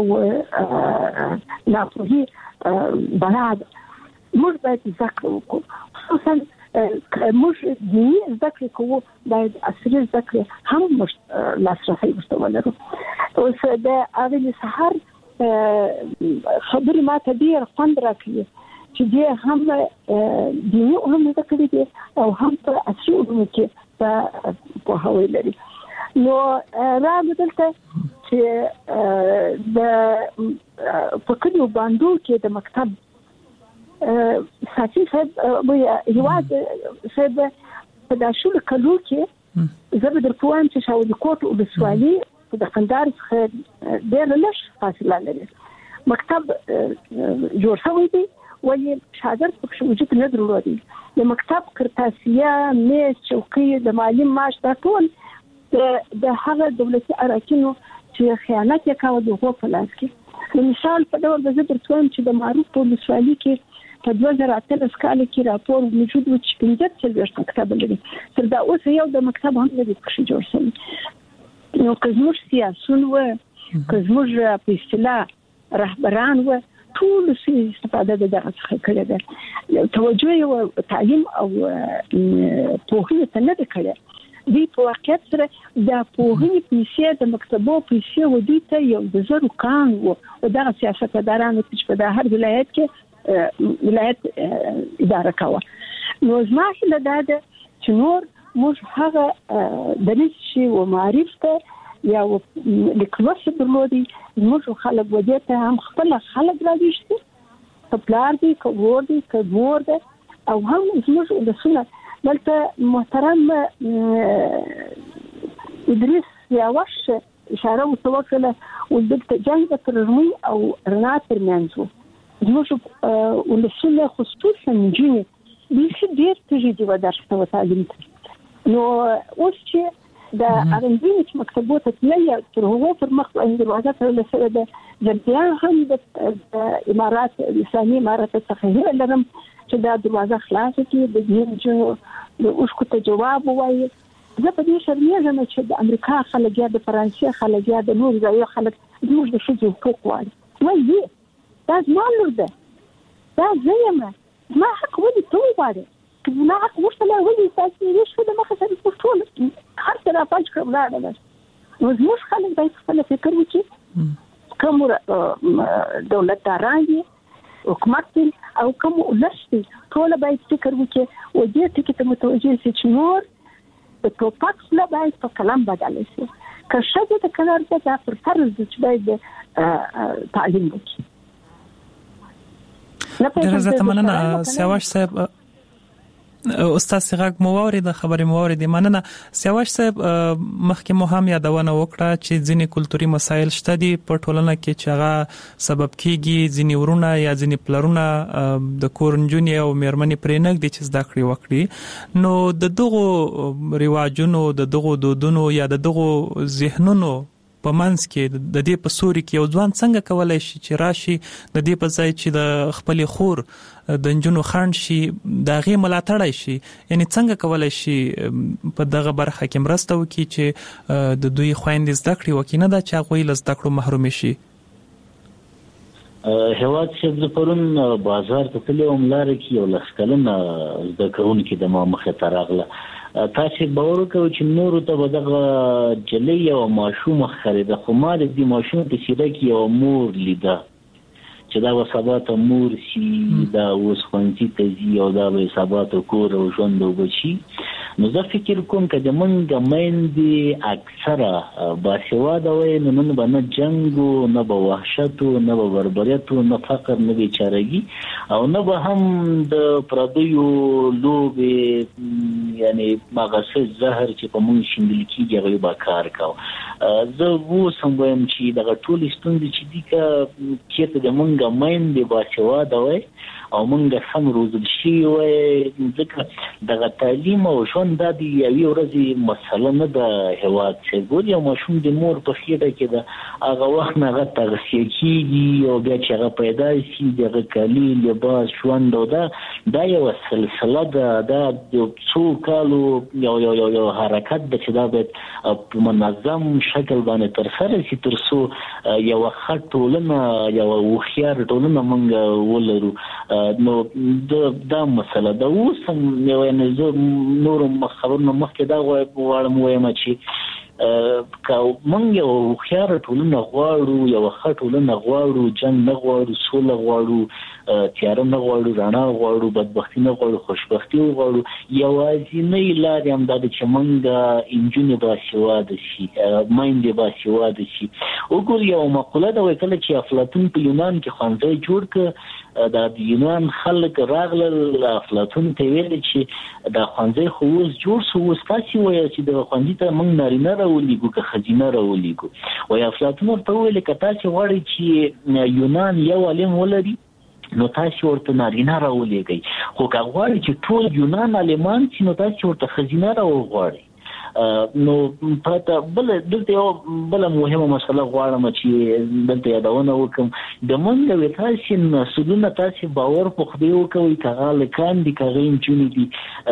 ناپوهي بلاد موږ باید ذکر وکړو خصوصا موږ دیني ذکر کوو باید اصلي ذکر هم لاسرسي ورته ولرو اوس د اغلی سحر خبرې ماته ډیر خوند راکړي چې دې هم دیني علوم ذکر دي او هم په اصلي علوم کې په هوی لري نو راځي دلته چې د فقدو باندو کې د مکتب ساتي صاحب ویا هیواد صاحب په داشول کلو کې زبر در کوم چې شاول کوټ او بسوالي د قندار څخه ډېر لږ فاصله لري مکتب جوړ شوی دی ولې شاګرد په وجود نه درلودي د مکتب کرتاسیه میز چوکۍ د معلم معاش دا ټول د هغه دولتي اراکینو چې خیانت یې کاوه دغه په لاس کې مثال په ډول د زبر کوم چې د معروف په مسوالي کې په دوه زره اته کال کې راپور موجود و چې پنځه څلوېښت مکتب لري تر دا اوس یو د مکتب هم نه دی جوړ شوی نو که زموږ سیاسون و که زموږ په اصطلاح رهبران و ټول څه استفاده د دغه څخه کړې ده توجه او تعلیم او پوهنې ته نه کړې دی په واقعیت سره د پوهنې پیسې د مکتبو پیسې ودی ته یو د زرو کان و دغه سیاستدارانو چې په هر ولایت کې ولایت اداره کاوه نو زما هیله ده چې نور موږ هغه د نشي او معرف ته یا لیکلوس درلودي موږ خلک ودی ته هم خپل خلک راځي په پلار دي کوور دي کوور دي او هم موږ د سنت دلته محترم ادریس یاوش اشاره وکړه او دلته جنگ ترمنځ او رڼا ترمنځ زموږ ولسله خصوصا جنې بیخي ډېر تجدید و درس او تعلیم نو اوس چې د ارنځین چې مکتبو ته تللی تر هغه پر مخ باندې دروازه ته سره د ځنتیا هم د امارات اسلامي امارات څخه لرم چې دا دروازه خلاص کړي د دې جنو د اوسکو ته جواب وایي زه په دې شرمېږم چې د امریکا خلک یا د فرانسې خلک یا د نور ځایو خلک زموږ د ښځو حقوق وایي وایي دا زما لور ده دا زه یم ما حق ولې ته وغواړې ما حق ورسره ولې تاسو یې شو د مخه سره ټول هر څه را پاج کړم لا نه نو زموږ خلک باید خپل فکر وکړي کوم دولتداران دي حکومت دي او کوم ولس دي ټول باید فکر وکړي او دې ټکي ته متوجه شي چې نور د ټوپک لا باید په کلام بدل شي که شته د کلار ته پر فرض چې باید تعلیم وکړي. ډېر زیاته مننه سیاوش صاحب. استاد سیغاک موارد خبرې موارد مننه. سیاوش صاحب مخکې مو هم یادونه وکړه چې ځینې کلتوري مسایل شته دي په ټولنه کې چې هغه سبب کیږي ځینې ورونه یا ځینې پلرونه د کورنجونی او میرمنې پرېنګ دي چې زده کړې وکړي نو د دغو رواجونو د دغو دودونو یا د دغو ذهنونو په منځ کې د دې په سوري کې یو ځوان څنګه کولای شي چې راشي د دې په ځای چې د خپل خور د نجونو خاند شي د غي ملاتړی شي یعنی څنګه کولای شي په دغه برخه کې مرسته وکړي چې د دوی خويندې زده کړې وکړي نه دا چې هغه له زده کړو محروم شي. هواد چې د پرون بازار ته تللی وم لاره کې یو لسکلنه زده کوونکي د ما مخې ته راغله. تاسو باور وکړئ چې نورو ته به دغه جلۍ او ماشوم خریده خو ما د دې ماشوم په سیده کې یو مور لیده چې دا به سبا ته مور شي دا اوس ښوونځي ته ځي او دا به سبا ته کور او ژوند او بچي. نو زه فکر کوم که د موږ میندې اکثره باسواده وای نو نن به نه جنګ و نه به وحشت و نه به بربریت و نه فقر نه بیچارګي او نه به هم د پردیو لوبې یعنی مغصه زهر چې په موږ شیندل کېږي هغه به کار کوو. زه اوس هم وایم چې دغه ټولې ستونزې چې دي که چېرته د موږ میندې باسواده وای او موږ سم روزل شوي وای ځکه دغه تعلیم او ژوند دا د یوې ورځې مسله نه ده. هېواد چې ګور یو ماشوم د مور په خېټه کې ده هغه وخت نه هغه تغذیه کېږي او بیا چې هغه پیدا شي د هغه کالي لباس ژوند او دا دا یوه سلسله ده دا د څو کالو یو یو یو یو حرکت ده چې دا باید په منظم شکل باندې ترسره شي تر څو یوه ښه ټولنه یوه هوښیار ټولنه موږ ولرو. نو دا مسله ده. اوس هم یعنې زه نورو خبرونه مخکې دا غواړم ووایم چې که موږ یو هوښیاره ټولنه غواړو یوه ښه ټولنه غواړو جنګ نه غواړو سوله غواړو تیاره نه غواړو رڼا غواړو بدبختي نه غواړو خوشبختي غواړو یوازینۍ لارې هم دا ده چې موږ نجونې باسواده شي میندې باسواده شي. وګورئ یوه مقوله ده وایي کله چې افلاطون په یونان کې ښوونځی جوړ کړ دا د یونان خلک راغلل افلاطون ته ویل چې دا ښوونځی خو اوس جوړ شو اوس تاسې وایه چې دغه ښوونځي ته موږ نارینه راولېږو که ښځینه راولېږو. وایي افلاطون ورته وویل که تاسې غواړئ چې یونان یو عالم ولري نو تاسو ورته نارینه راولېږئ خو که غواړئ چې ټول یونان عالمان شي نو تاسو ورته ښځینه راوغواړئ. نو پته بل دلته یو بل مهمه مسله غواړم چې دلته یادونه وکم د مونږ وې تاسو مسؤلونه تاسو باور په خدای وکوي کغه لکان دي کغه انجونی دي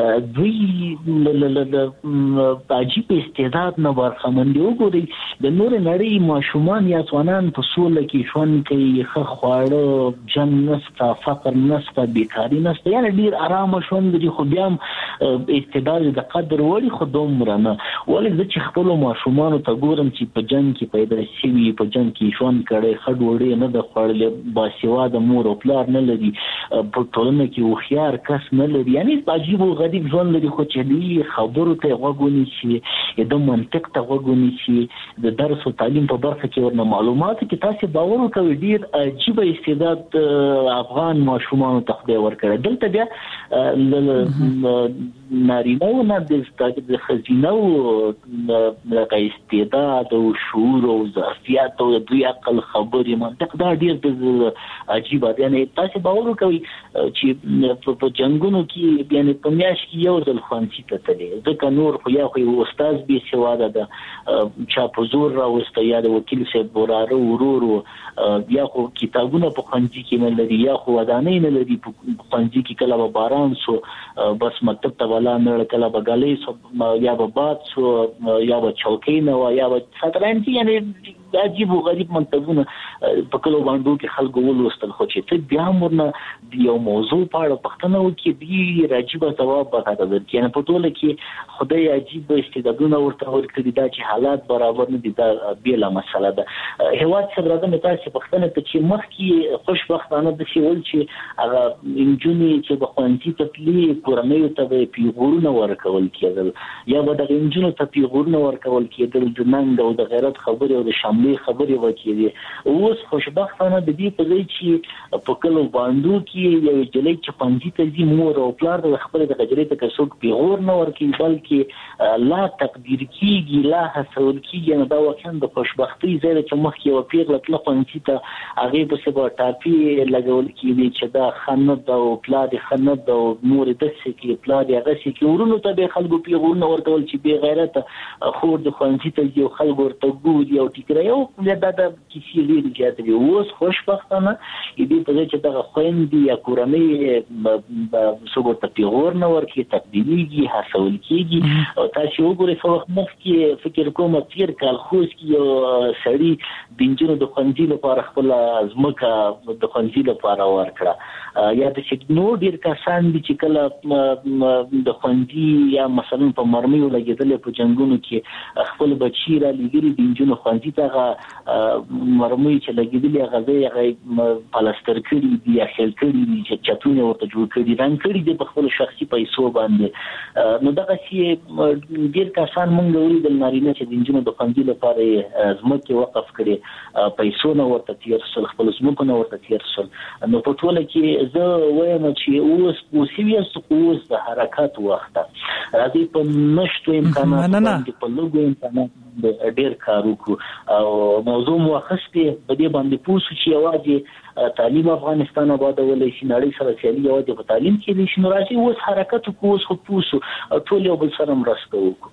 دوی د عجیب استعداد نه برخمن دي. وګورئ د نور نړۍ ماشومان یا ځوانان په سوله کې ژوند کوي ښه خواړه جنګ نشته فقر نشته بیکاري نشته یعنی ډیر آرام ژوند دي خو بیا استعداد د قدر وړي خو دومره نه. ولې زه چې خپلو ماشومانو ته ګورم چې په جنګ کې پیدا شوي په جنګ کې ژوند کړی ښه ډوډۍ نه ده خوړلې باسواده مور او پلار نه لري په ټولنه کې هوښیار کس نه لري یعنی عجیب او غریب ژوند لري خو چې دوی خبرو ته غوږ ونیسي د منطق ته غوږ ونیسي د درس او تعلیم په برخه کې ورنه معلوماتو کې تاسو باور وکوئ ډېر عجیب استعداد افغان ماشومانو ته خدای ورکړی. دلته بیا نارینه نه د ښځینه لکه استعداد او شعور او ظرفیت او دوی عقل خبرې منطق دا ډېر عجیبه دی. یعنې تاسې باور وکوئ چې په جنګونو کې یعنې په میاشت کې یو ځل ښوونځي ته تللی ځکه نور خو یا خو یو استاذ بېسواده ده چا په زور راوسته یا د وکیل صاحب وراره ورور یا خو کتابونه په ښوونځي کې نه لري یا خو ودانۍ نه لري په ښوونځي کې کله به باران سو بس مکتب ته ولا نه کله به ګلۍ سو یا به باد سو یا به چوکۍ نه وه یا به شطرنج یعنې عجیب و غریب منطقونه په کلو باندو کې خلکو ولوستل خو چې ته بیا هم ورنه د یو موضوع په اړه پښتنه وکړي دی راجیبه ځواب ورکړي د نه په ټوله کې خدای عجیب استعدادونه ورته ورکړي دا چې حالات برابر نه دي دا بیل مسله ده هیواد سره د متاسف پښتنه ته چې مخکې خوشبختانه د سیول چې هغه انجونی چې د خوانتي تپلی کورنۍ ته به پیغورونه ورکول کېدل یا به د انجونو ته پیغورونه ورکول کېدل د ننګ او د غیرت خبرې او د شاملې خبرې وکړي اوس خوشبختانه د دې په ځای چې په کلو باندې کې یو جلې چې پنځه تزي مور او پلار د خپل د غجرې ته څوک پیغور نه ورکړي بلکې لا تقدیر کیږي لا حسول کیږي نو دا واقعا د خوشبختۍ ځای چې مخکې او پیغله تل پنځه ته هغه په سبا ټاپي لګول کیږي چې دا خند او پلار خند او مور د سکه پلار هغه سکه ورونو ته به خلکو پیغورونه ورکول چې بے غیرت خور د خوانځي ته یو خلکو ورته ګوري او ټیکره یو دا د کیسې لري چې دا اوس خوشبختانه دې په دې چې دا خويندې یا کورنۍ څو ته پیغور نه ورکي تقدیریږي حاصل کیږي او تاسو وګورئ څو وخت مخکې فکر کوم تیر کال خو یو سړی بنجونو د خوانځي لپاره خپل ازمکه د خوانځي لپاره ورکړه یا د چې نو ډیر کسان دي چې کله د خوانځي یا مثلا په مرمۍ ولګیدل په جنگونو کې خپل بچی را لګري بنجونو خوانځي ته مرمۍ چې لګیدل هغه هغه پلاستر کړي دي یا خل کړي دي چې چتونه ورته جوړ کړي رنګ کړي دي په خپل شخصي پیسو باندې نو دغه چې ډیر کسان مونږ ولیدل نارینه چې بنجونو د خوانځي لپاره ازمکه وقف کړي پیسو نه ورته تیر سل خپل زموږ نه ورته تیر سل نو په ټوله کې زه وایم چې اوس اوسېوي اوس د حرکت وخت راځي په نشټو امکانات په لوګو امکانات ډېر کار وکړو او موضوع مؤخسته په دې باندې پوښتنه چې یوازې تعلیم افغانستان آبادولای شي نړۍ سره سیالي یوازې په تعلیم کې دي شنو راځي اوس حرکت وکړو اوس خو پوښتنه ټول یو بل سره مرسته وکړو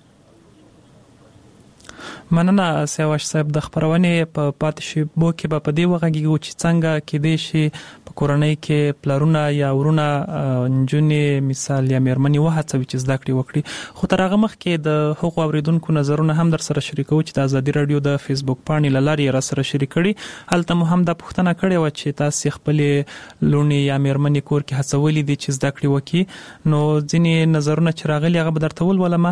مننه سیاوش صاحب د خبرونه په پاتشي بو کې په دې وغږیږي چې څنګه کې دي شي په کورنۍ کې پلارونه یا ورونه انجونې مثال یا مېرمنې وهڅوي چې زده کړې وکړي خو تر هغه مخکې د حقوق اوریدونکو نظرونه هم در سره شریکو چې د ازادي رادیو د فیسبوک پاڼې لاري را سره شریک کړي هلته مو هم د پښتنه کړي و چې تاسو خپل لونی یا مېرمنې کور کې هڅولې دي چې زده کړې وکړي نو ځینې نظرونه چې راغلي هغه به درته ولولم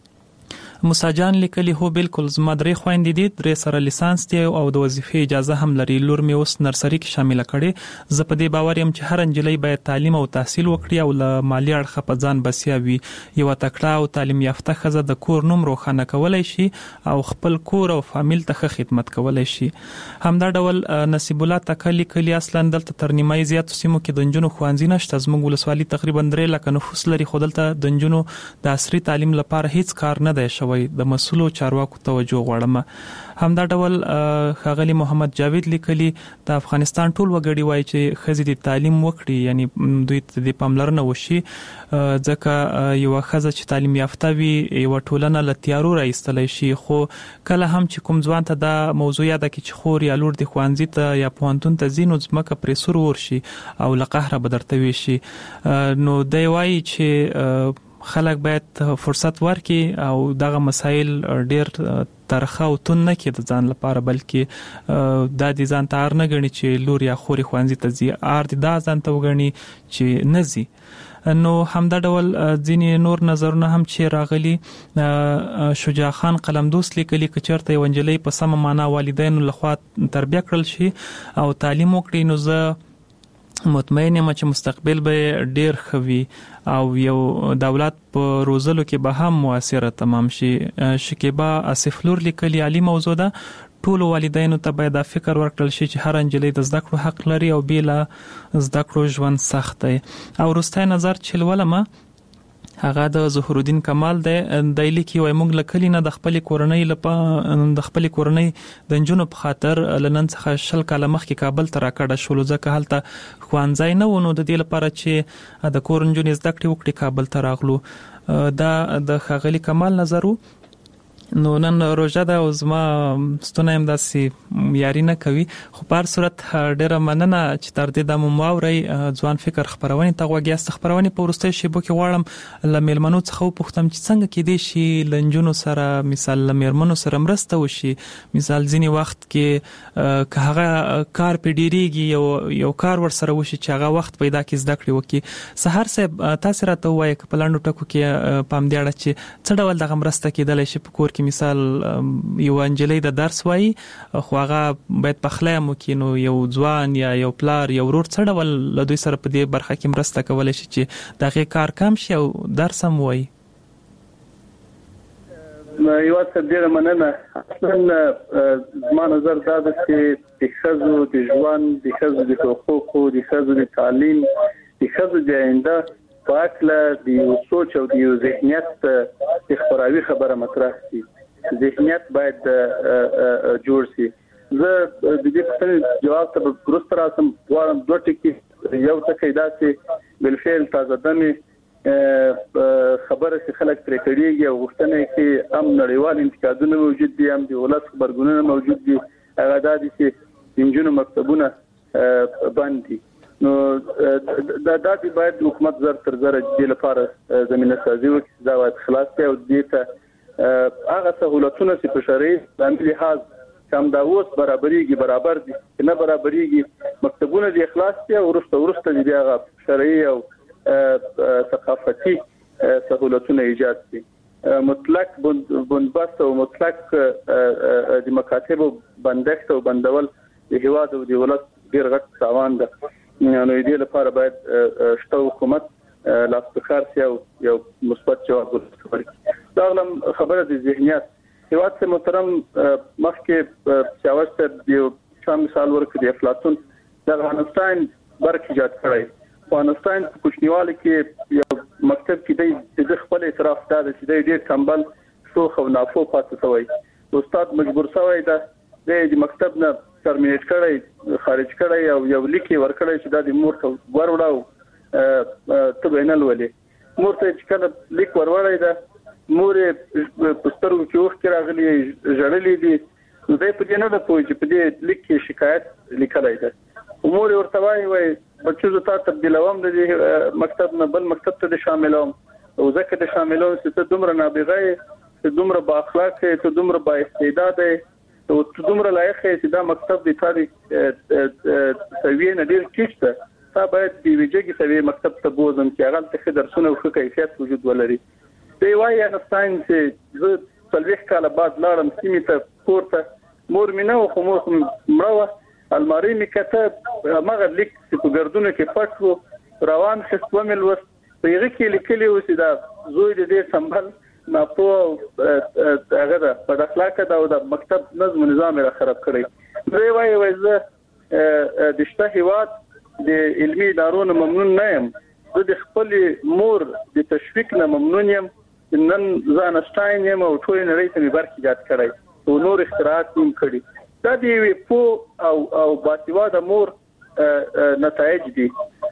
مساجان لیکلي هو بالکل زما درې خويندې دي درې سره لیسانس دي او د وظیفې اجازه هم لري لور مې اوس نرسري کې شامل کړي زه په دې باور یم چې هر انجلۍ باید تعلیم او تحصیل وکړي او له مالی اړخه په ځان بسیا وي یو تکړه او تعلیم یافته ښځه د کور نوم روښانه کولای شي او خپل کور او فامیل ته خدمت کولای شي همدا ډول نصیب الله تکلی کلی اصلا دلته تر نیمای زیات سیمو کې د انجونو خوانځي نشته زموږ ولسوالۍ تقریبا درې لک نفوس لري خو دلته د انجونو د عصري تعلیم لپاره هیڅ کار نه دی د مسولو چارواکو توجه غواړم همدا ډول خاغلی محمد جاوید لیکلی د افغانستان ټول وګړي وایي چې خزې د تعلیم وکړي یعنی دوی ته د پاملرنه وشي ځکه یو خزه چې تعلیم یافته وي یو ټولنه له تیارو راایستلای شي خو کله هم چې کوم ځوان ته دا موضوع یاد کی چې خور یا لور د خوانځي ته یا پوهنتون ته زینو ځمکه پرې سور ورشي او له قهره بدرته وي شي نو دی وایي چې خلک باید فرصت ورکړي او دغه مسایل ډیر ترخه او تون نه کې د ځان لپاره بلکې د دې ځان ته ار نه غني چې لور یا خوري خوانځي ته زی ار دې دا ځان ته وګڼي چې نزي نو همدا ډول ځینې نور نظرونه هم چې راغلي شجاع خان قلمدوس لیکلي چې چرته ونجلې په سم معنا والدینو لخوا تربیه کړل شي او تعلیم وکړي نو زه مطمئن یم چې مستقبل به ډیر خوي او یو دولت په روزلو کې به هم موثره تمام شي شکیبا اسف لور لیکلي علی موضوع ده ټول والدینو ته باید فکر ورکړل شي چې هر انجلۍ د زده کړو حق لري او بیل زده کړو ژوند سخت دی او روستای نظر چلولمه هغه د ظهور الدین کمال د دایلی کې وای موږ لکلی نه د خپل کورنۍ لپاره د خپل کورنۍ د جنونو په خاطر لنن څخه شل کاله مخکې کابل ته راکړه شول ځکه هلته خوانځای نه ونه د دې لپاره چې د کورنجونې زده کړې وکړي کابل ته راغلو دا د خغلی کمال نظرو نو نن روزه ده او زما ستونه هم داسې یاري نه کوي خو په هر صورت ډیره مننه چې تر دې د مواوري ځوان فکر خبرونه ته وګیاست خبرونه په ورسته شیبو کې واړم ل میلمنو څخه پوښتم چې څنګه کې دي شي لنجونو سره مثال ل میرمنو سره مرسته وشي مثال ځینی وخت کې که هغه کار په ډیریږي یو یو کار ور سره وشي چې هغه وخت پیدا کې زده کړی وکي سحر صاحب تاسو راته وایي چې په لاندو ټکو کې پام دی اړه چې څه ډول دغه مرسته کېدلی شي په کور کې مثال یو انجلۍ د درس وایي خو هغه باید په خله مو کې نو یو ځوان یا یو پلار یو ورور څه ډول له دوی سره په دې برخه کې مرسته کولی شي چې دغه کار کم شي او درس هم وایي یو څه ډیره مننه اصلا زما نظر دا ده چې د ښځو د ژوند د ښځو د حقوقو د ښځو د تعلیم د ښځو د آینده په اړه د یو سوچ او د یو ذهنیت اخباري خبره مطرح شي ذهنیت باید جوړ شي زه د دې په جواب ته ورسره راسم وایم دوه ټکي یو ټکی دا چې بالفعل تازه دمي خبره چې خلک پرې کړيږي او غوښتنه کې هم نړیوال انتقادونه موجود دي هم د ولادت خبرګونونه موجود دي هغه د دې چې انجونو مکتبونه باندې نو دا د دې باید حکومت زر تر زر د لپاره زمينه سازي وکړي دا باید خلاص کړي او دې ته هغه سہولتونه چې په شرعي باندې لحاظ کوم دا اوس برابرېږي برابر دي نه برابرېږي مکتبونه د اخلاص ته ورسته ورسته دي هغه شرعي او ثقافتي سہولتونه ایجاد دي مطلق بندبست او مطلق د مکاتب بندښت او بندول د هواد او د ولادت ډیر غټ تاوان ده نو دې لپاره باید شته حکومت لاستخار سي او یو مثبت جواب ورکړي دا غلم خبره د ذهنیت هیواد څخه محترم مخکې سیاست یو څه مثال ورکړي افلاطون د افغانستان برخه ایجاد کړی افغانستان په کوچنیواله کې یو مکتب کې د خپل اعتراف دار چې د دې کمبل سوخ او نافو پاتې شوی استاد مجبور شوی دا د مکتب نه ترمینیټ کړی خارج کړی او یو لیکي ور کړی چې د مور ته وروړاو ته بینل ولې مور ته چې کله لیک ور وړی دا مور په سترګو کې وخت راغلی جړلې دي نو د په دې نه د پوهې چې په دې لیک کې شکایت لیکلای ده مور ورته وایي وای بچو زه تاسو تبدیلوم د مکتب نه بل مکتب ته شاملوم او ځکه د شاملوم چې ته دومره نابغه ته دومره با اخلاق ته دومره با استعداد او دومره لایق چې دا مکتب د تاریخ سوي نه ډیر کېشته تا باید د ویجګي سوي مکتب ته بوزم چې هغه ته درسونه او کیفیت وجود ولري دی وايي انستاین چې زه څلويخ کاله بعد لاړم سیمه ته کوړه مور مینه او خو مور مړه الماری می کته مغه لیک چې په ګردونه کې پټو روان خصومل وس پیغه کې لیکلی و چې دا زوی دې سنبال ناپو هغه د په اخلاق دا د مکتب نظم نظام را خراب کړی دوی وايي وایي د شته هیواد د علمي ادارو ممنون نه يم د خپل مور د تشویق نه ممنون يم نن ځان استاین یم او ټول نړۍ ته برخه ایجاد کړی او نور اختراعات هم کړی دا دی په او او باسواده مور نتایج دي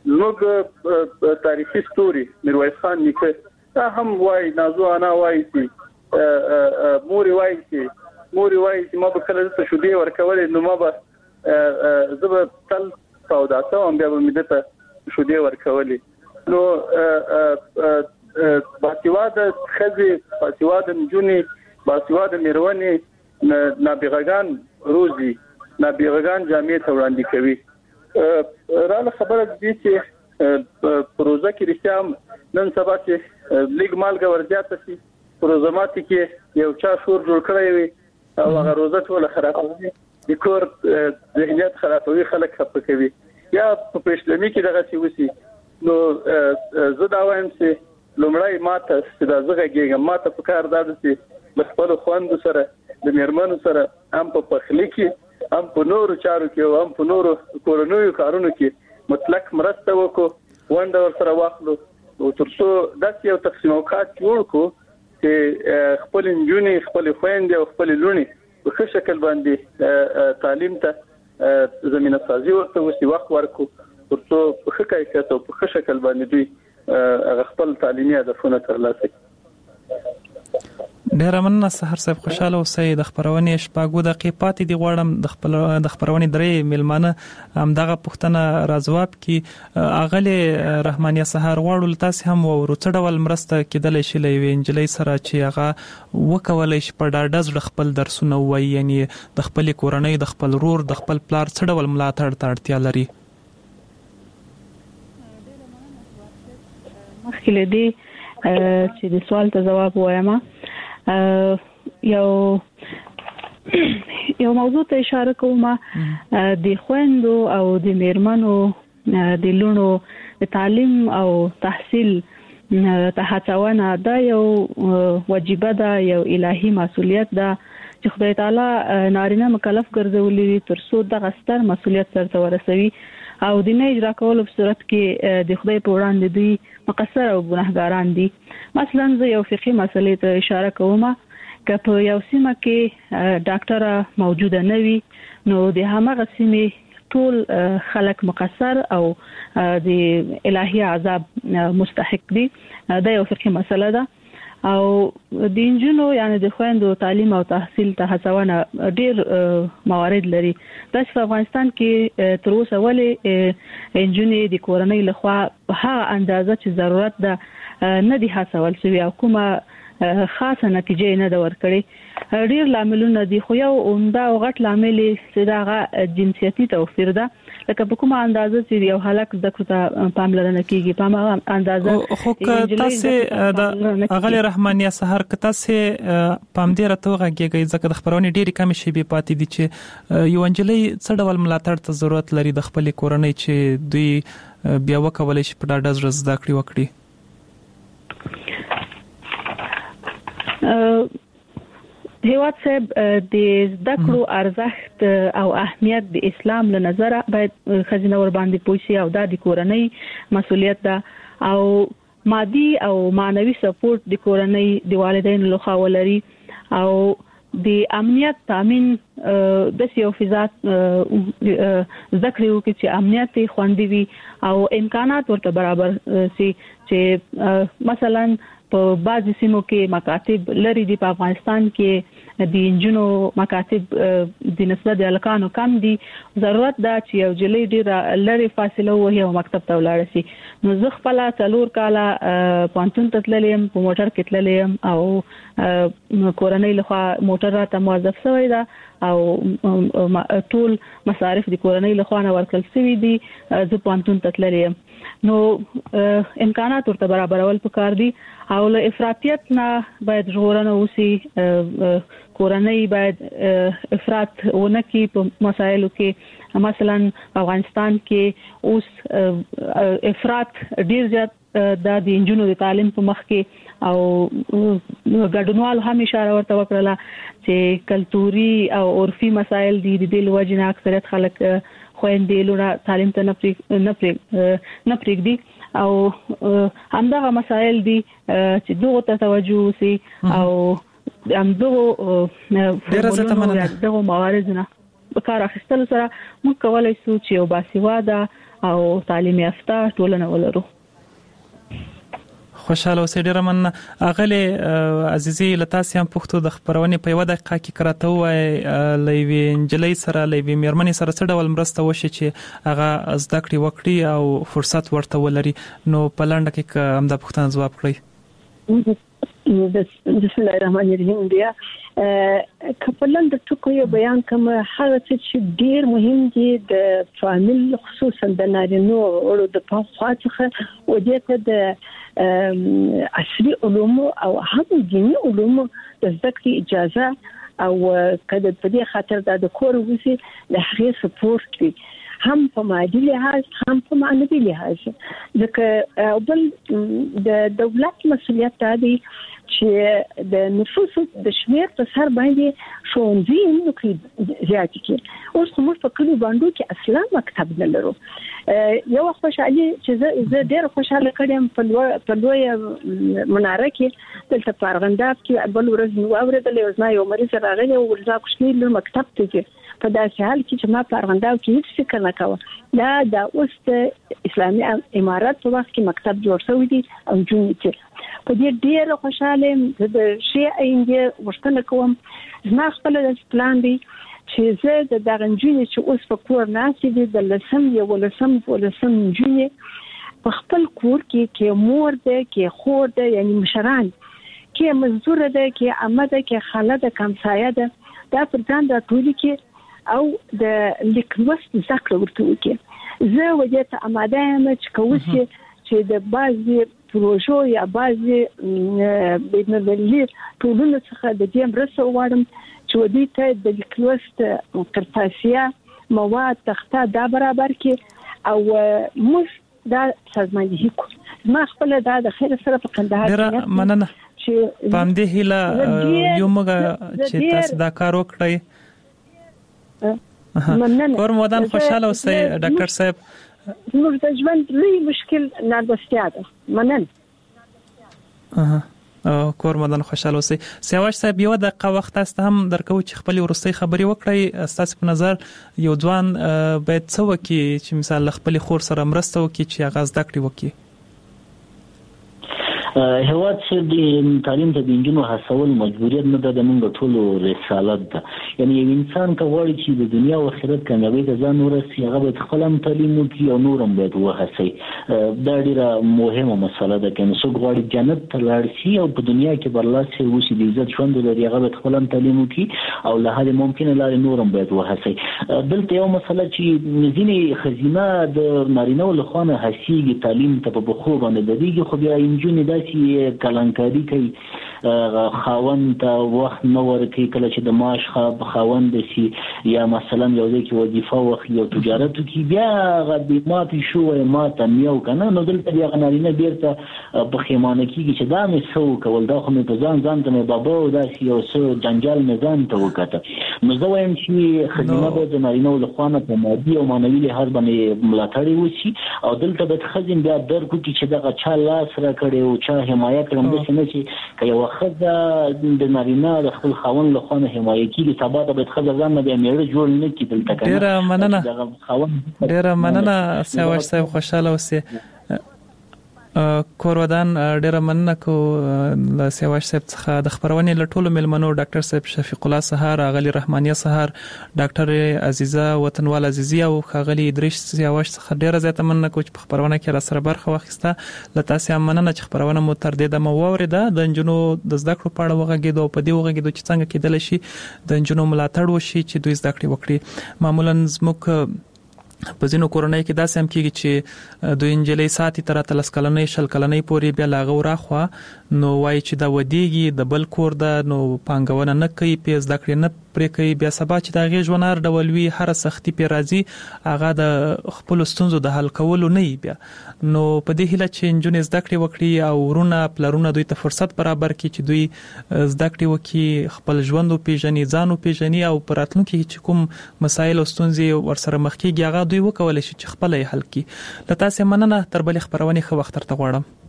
زموږ تاریخي ستوري میرویس خان نیکه دا هم وای نازو انا وای چې موري وای چې موري وای چې ما به کله څه شو دی ورکولې نو ما به زب تل سوداته هم بیا به مدته شو دی ورکولې نو باسواده خزي باسواده نجوني باسواده میرونی نابغگان روزي نابغگان جامعه ته وړاندې کوي راله خبره دي چې پروژه کې رښتیا نن سبا چې لیګ مالګه ورځاته شي پروژمات کې یو چا شور جوړ کړی وي او هغه روزه ټول خرابوي د کور ذهنیت خرابوي خلک خپه کوي یا په پښلمي کې دغه څه وسی نو زه دا وایم چې لومړی ماته چې دا زغه کېږم ماته په کار داد چې خپل خوند سره د میرمنو سره هم په پخلی کې هم په نورو چارو کې هم په نورو کورونو کارونو کې مطلق مرسته وکړو ونده ور سره واخلو او ترڅو داسې یو تقسیم اوقات جوړ کو چې خپل انجونی خپل خويندې او خپل لونی په ښه شکل باندې تعلیم ته زمينه سازي ورته وسی وخت ورکو ترڅو په ښه کیفیت او په ښه شکل باندې دوی خپل تعلیمي هدفونه ترلاسه کړي ډیر مننه سحر صاحب، خوشاله اوسئ. د خبرونې شپږو دقیقې پاتې دی، غواړم د خپل د خبرونې درې ملمانه هم دغه پوښتنه راځواب کی. اغله رحمانیه سحر غواړو تاسو هم ورڅ ډول مرسته کېدل شي لوي انجلۍ سره چې هغه وکولای شي په ډاډه ځړ خپل درسونه وایي، یعنی د خپل کورنۍ، د خپل رور، د خپل پلار څه ډول ملاتړ ته اړتیا لري؟ مخکې دی چې د سوال ته جواب وایم، یو یو موضوع ته اشاره کوم. د خويندو او د میرمنو د لونو د تعلیم او تحصیل ته هڅونه دا یو واجبه ده، یو الهي مسؤلیت ده چې خدای تعالی نارینه مکلف ګرځولي تر څو د غستر مسؤلیت سره ورسوي او د نه اجرا کولو په صورت کې د خدای په وړاندې دوی مقصر او ګناهګاران دي. مثلا زه یو فقهي مسلې ته اشاره کوم. که په یو سیمه کې ډاکټره موجوده نه وي نو د هغه سیمې ټول خلک مقصر او د الهي عذاب مستحق دي. دا یو فقهي مسله ده. او د انجونو یعنی د خويندو تعلیم او تحصیل ته هڅونه ډیر موارد لري. د افغانستان کې تر اوسه ولې انجونې د کورنۍ لخوا په هغه اندازه چې ضرورت ده نه دي هڅول شوی او کومه خاصه نتیجه نه دا ورکړي. ډیر لاملونه دي، خو یو عمده او غټ لامل چې داغه جنسیتي توفیر ده. لکه په کومه اندازه چې یو هلک ذکر ته پاملرنه کیږي، په هغه اندازه خو تاسو د اغلی رحمانیه سحر که تاسو پام دې راته غږیږي ځکه د خبرونې ډېری کم شي به پاتې دي چې یو انجلۍ څه ډول ملاتړ ته ضرورت لري د خپل کورنۍ چې دوی بیا وکولای شي په ډاډه ځړ زده کړې وکړي. هیواد صاحب د زده کړو ارزښت او اهمیت د اسلام له نظره باید خزینه ور باندې پوښي او د کورنۍ مسؤلیت ده او مادي او معنوي سپورټ د کورنۍ د والدینو لخوا ولري او د امنیت تامین د سیو فزات ذکر یو کې چې امنیت خوندي وي او امکانات ورته برابر سي چې مثلا په بعض سیمو کې مکاتب لري دي. په افغانستان کې د انجونو مکاتب د نسبت د الکانو کم دي. ضرورت ده چې یو جلې ډیره لري فاصله وهي او مکتب ته ولاړ شي. نو زه خپل څلور کاله پانتون ته تللم، په موټر کې تللم او کورنۍ لخوا موټر راته موظف شوی ده او ټول مصارف د کورنۍ لخوا نه ورکړل شوی دي. زه پانتون ته تللم نو امکانات ورته برابرول پکار دي او له افراطیت نه باید ژغورنه وشي. کورنۍ باید افراط ونکړي په مسایلو کې. مثلا افغانستان کې اوس افراط ډیر زیات د انجونو د تعلیم په مخ کې او ګډونوال هم اشاره ورته وکړه چې کلتوري او عرفي مسایل دي. د دې لوجنه اکثریت خلک خويندې لونه تعلیم ته نه نه پرېږدي او همدغه مسایل دي چې دغه ته توجه وشي او همدغه دغه موارد نه په کار اخیستل سره موږ کولای شو چې یو باسواده او تعلیم یافته ټولنه ولرو. خوشاله اوسئ. ډیره مننه. اغله عزیزي لتاسو هم پښتو د خبرونې په یو دقیقه کې کراته وای لوي انجلۍ سره لوي میرمنې سره څه ډول مرسته وشي چې هغه زده کړې وکړي او فرصت ورته ولري. نو په لنډه کې هم د پښتنه جواب کړئ. بسم الله الرحمن الرحیم. بیا کپلن د ټکو یو بیان کوم هغه چې ډیر مهم دي د فامیل خصوصا د نارینو او د پخواڅخه او د عصري علوم او هم دینی علوم د ذکر اجازه او کله په دې خاطر د کور وسی د هغې سپورټ وي هم په مادي لحاظ هم په معنوي لحاظ. ځکه بل د دولت مسؤلیت دی چې د نفوسو د شمیر په سر باندې ښوونځي نو کې زیات کړي. اوس موږ په کلیو باندې کې اصلا مکتب نه لرو. یو خوشحالي چې زه ډېر خوشاله کړم په لوی مناره کې دلته په ارغنداب کې بل ورځ نو اورېدل یو ځای یو مریض راغلی او ورځا کوشنی له مکتب ته ځي. په داسې حال کې چې ما په ارغنداب کې هیڅ فکر نه کوم دا د اوس د اسلامي امارات په وخت کې مکتب جوړ شوی دی او جون چې په دې ډېر خوشاله یم د شي اېنګ ورته کوم زما خپل پلان دی چې زه د دغنجونې چې اوس په کور ناسې دي د لسم یو لسم ولسم جونې په خپل کور کې کې مور ده کې خور ده یعنی مشران کې مزدور ده کې عمه ده کې خاله ده کمسایه ده دا پر ځان د ټولي کې او د لیکوست ذکر ورته وکي زه وجه ته آماده یم چې کوسي چې د بعضي پروژو یا بعضي بینالمللي ټولنو څخه د دې مرسته وغواړم چې ودی ته د لیکوست کرتاسیا مواد تخته دا برابر کې او موږ دا سازماني کو ما خپل دا د خیر سره په کندهار کې مننه چې پام دې هله یو موږ چې تاسو دا کار وکړئ مننه کور مودان خوشاله اوسئ ډاکټر صاحب موږ د ژوند لوی مشکل ناروغتیا ده مننه اها کور مدن خوشاله اوسئ. سیاوش صاحب یو دقیقه وخت تاسو هم درکو چې خپل ورستۍ خبري وکړئ. تاسو په نظر یو ځوان باید څه وکړي چې مثال خپل خور سره مرسته وکړي چې هغه زده کړې وکړي؟ هیواد چې د تعلیم ته د انجونو هڅول مجبوریت نه ده، د موږ ټولو رسالت ده. یعنی یو انسان که غواړي چې د دنیا او آخرت کامیابی ته ځان ورسوي، هغه باید خپل هم تعلیم وکړي او نور هم باید وهڅوي. دا ډیره مهمه مسله ده. که څوک غواړي جنت ته لاړ شي او په دنیا کې برلاسه وشي، د عزت ژوند ولري، هغه باید خپل هم تعلیم وکړي او له هغه ممکنه لارې نور هم باید وهڅوي. دلته یو مسله چې ځینې خزینه د نارینه له خوا نه هڅېږي تعلیم ته په بخو باندې درېږي، خو بیا انجونې داسې کلانکاري کوي، خاوند ته وخت نه ورکوي، کله چې د معاش خاوند شي یا مثلا یو ځای کې وظیفه واخلي او تجارت وکړي، بیا هغه د ماتې شو وایي ماته مې یو که نه، نو دلته بیا هغه نارینه بیرته پښیمانه کېږي چې دا مې څه وکول، دا خو مې په ځان ځان ته مې بابا او داسې یو څه جنجال مې ځان ته وکته. نو زه وایم چې خدمه باید د نارینهو له خوا نه په مادي او معنوي لحاظ باندې ملاتړ وشي او دلته باید ښځې بیا درک وکړي چې دغه چا لاس راکړی او چا حمایه کړم، داسې نه چې که یوه ښځه د نارینه د خپل خاوند له خوا نه حمایه کېږي، سبا ته باید ښځه ځان نه بیا مېړه جوړ نه کړي دلته. ډېره مننه ډېره مننه سیاوش صاحب، خوشحاله اوسئ. کورودان ډېره مننه کو له سیاوش صاحب څخه د خبرونې له ټولو مېلمنو ډاکټر صاحب شفیق الله سهار، اغلی رحمانیه سهار، ډاکټر عزیزه وطنوال عزیزی او خاغلی ادریس سیاوش څخه ډېره زیاته مننه کو چې په خبرونه کې را سره برخه واخیسته. له تاسو هم مننه چې خبرونه مو تر دې دمه واورېده. د نجونو د زده کړو په اړه وغږېدو او په دې وغږېدو چې څنګه کېدلی شي د نجونو ملاتړ وشي چې دوی زده کړې وکړي. معمولا زموږ په ځینو کورنۍ کې داسې هم کېږي چې دوی نجلۍ ساتي تر اتلس کلنۍ شل کلنۍ پورې، بیا له هغه وراخوا نو وایي چې دا ودیږي د بل کور ده، نو پانګونه نه کوي، پې زده کړې نه پرې کوي، بیا سبا چې د هغې ژوند هر ډول وي، هره سختي پې راځي، هغه د خپلو ستونزو د حل کولو نه وي. بیا نو په دې هیله چې نجونې زده کړې وکړي او ورونه پلرونه دوی ته فرصت برابر کړي چې دوی زده کړې وکړي، خپل ژوند وپېژني، ځان وپېژني او په راتلونکي کې چې کوم مسایل او ستونزې ورسره مخ کېږي هغه دوی وکولی شي چې خپله یې حل کړي. له تاسې مننه. تر بلې خپرونې ښه وخت درته غواړم.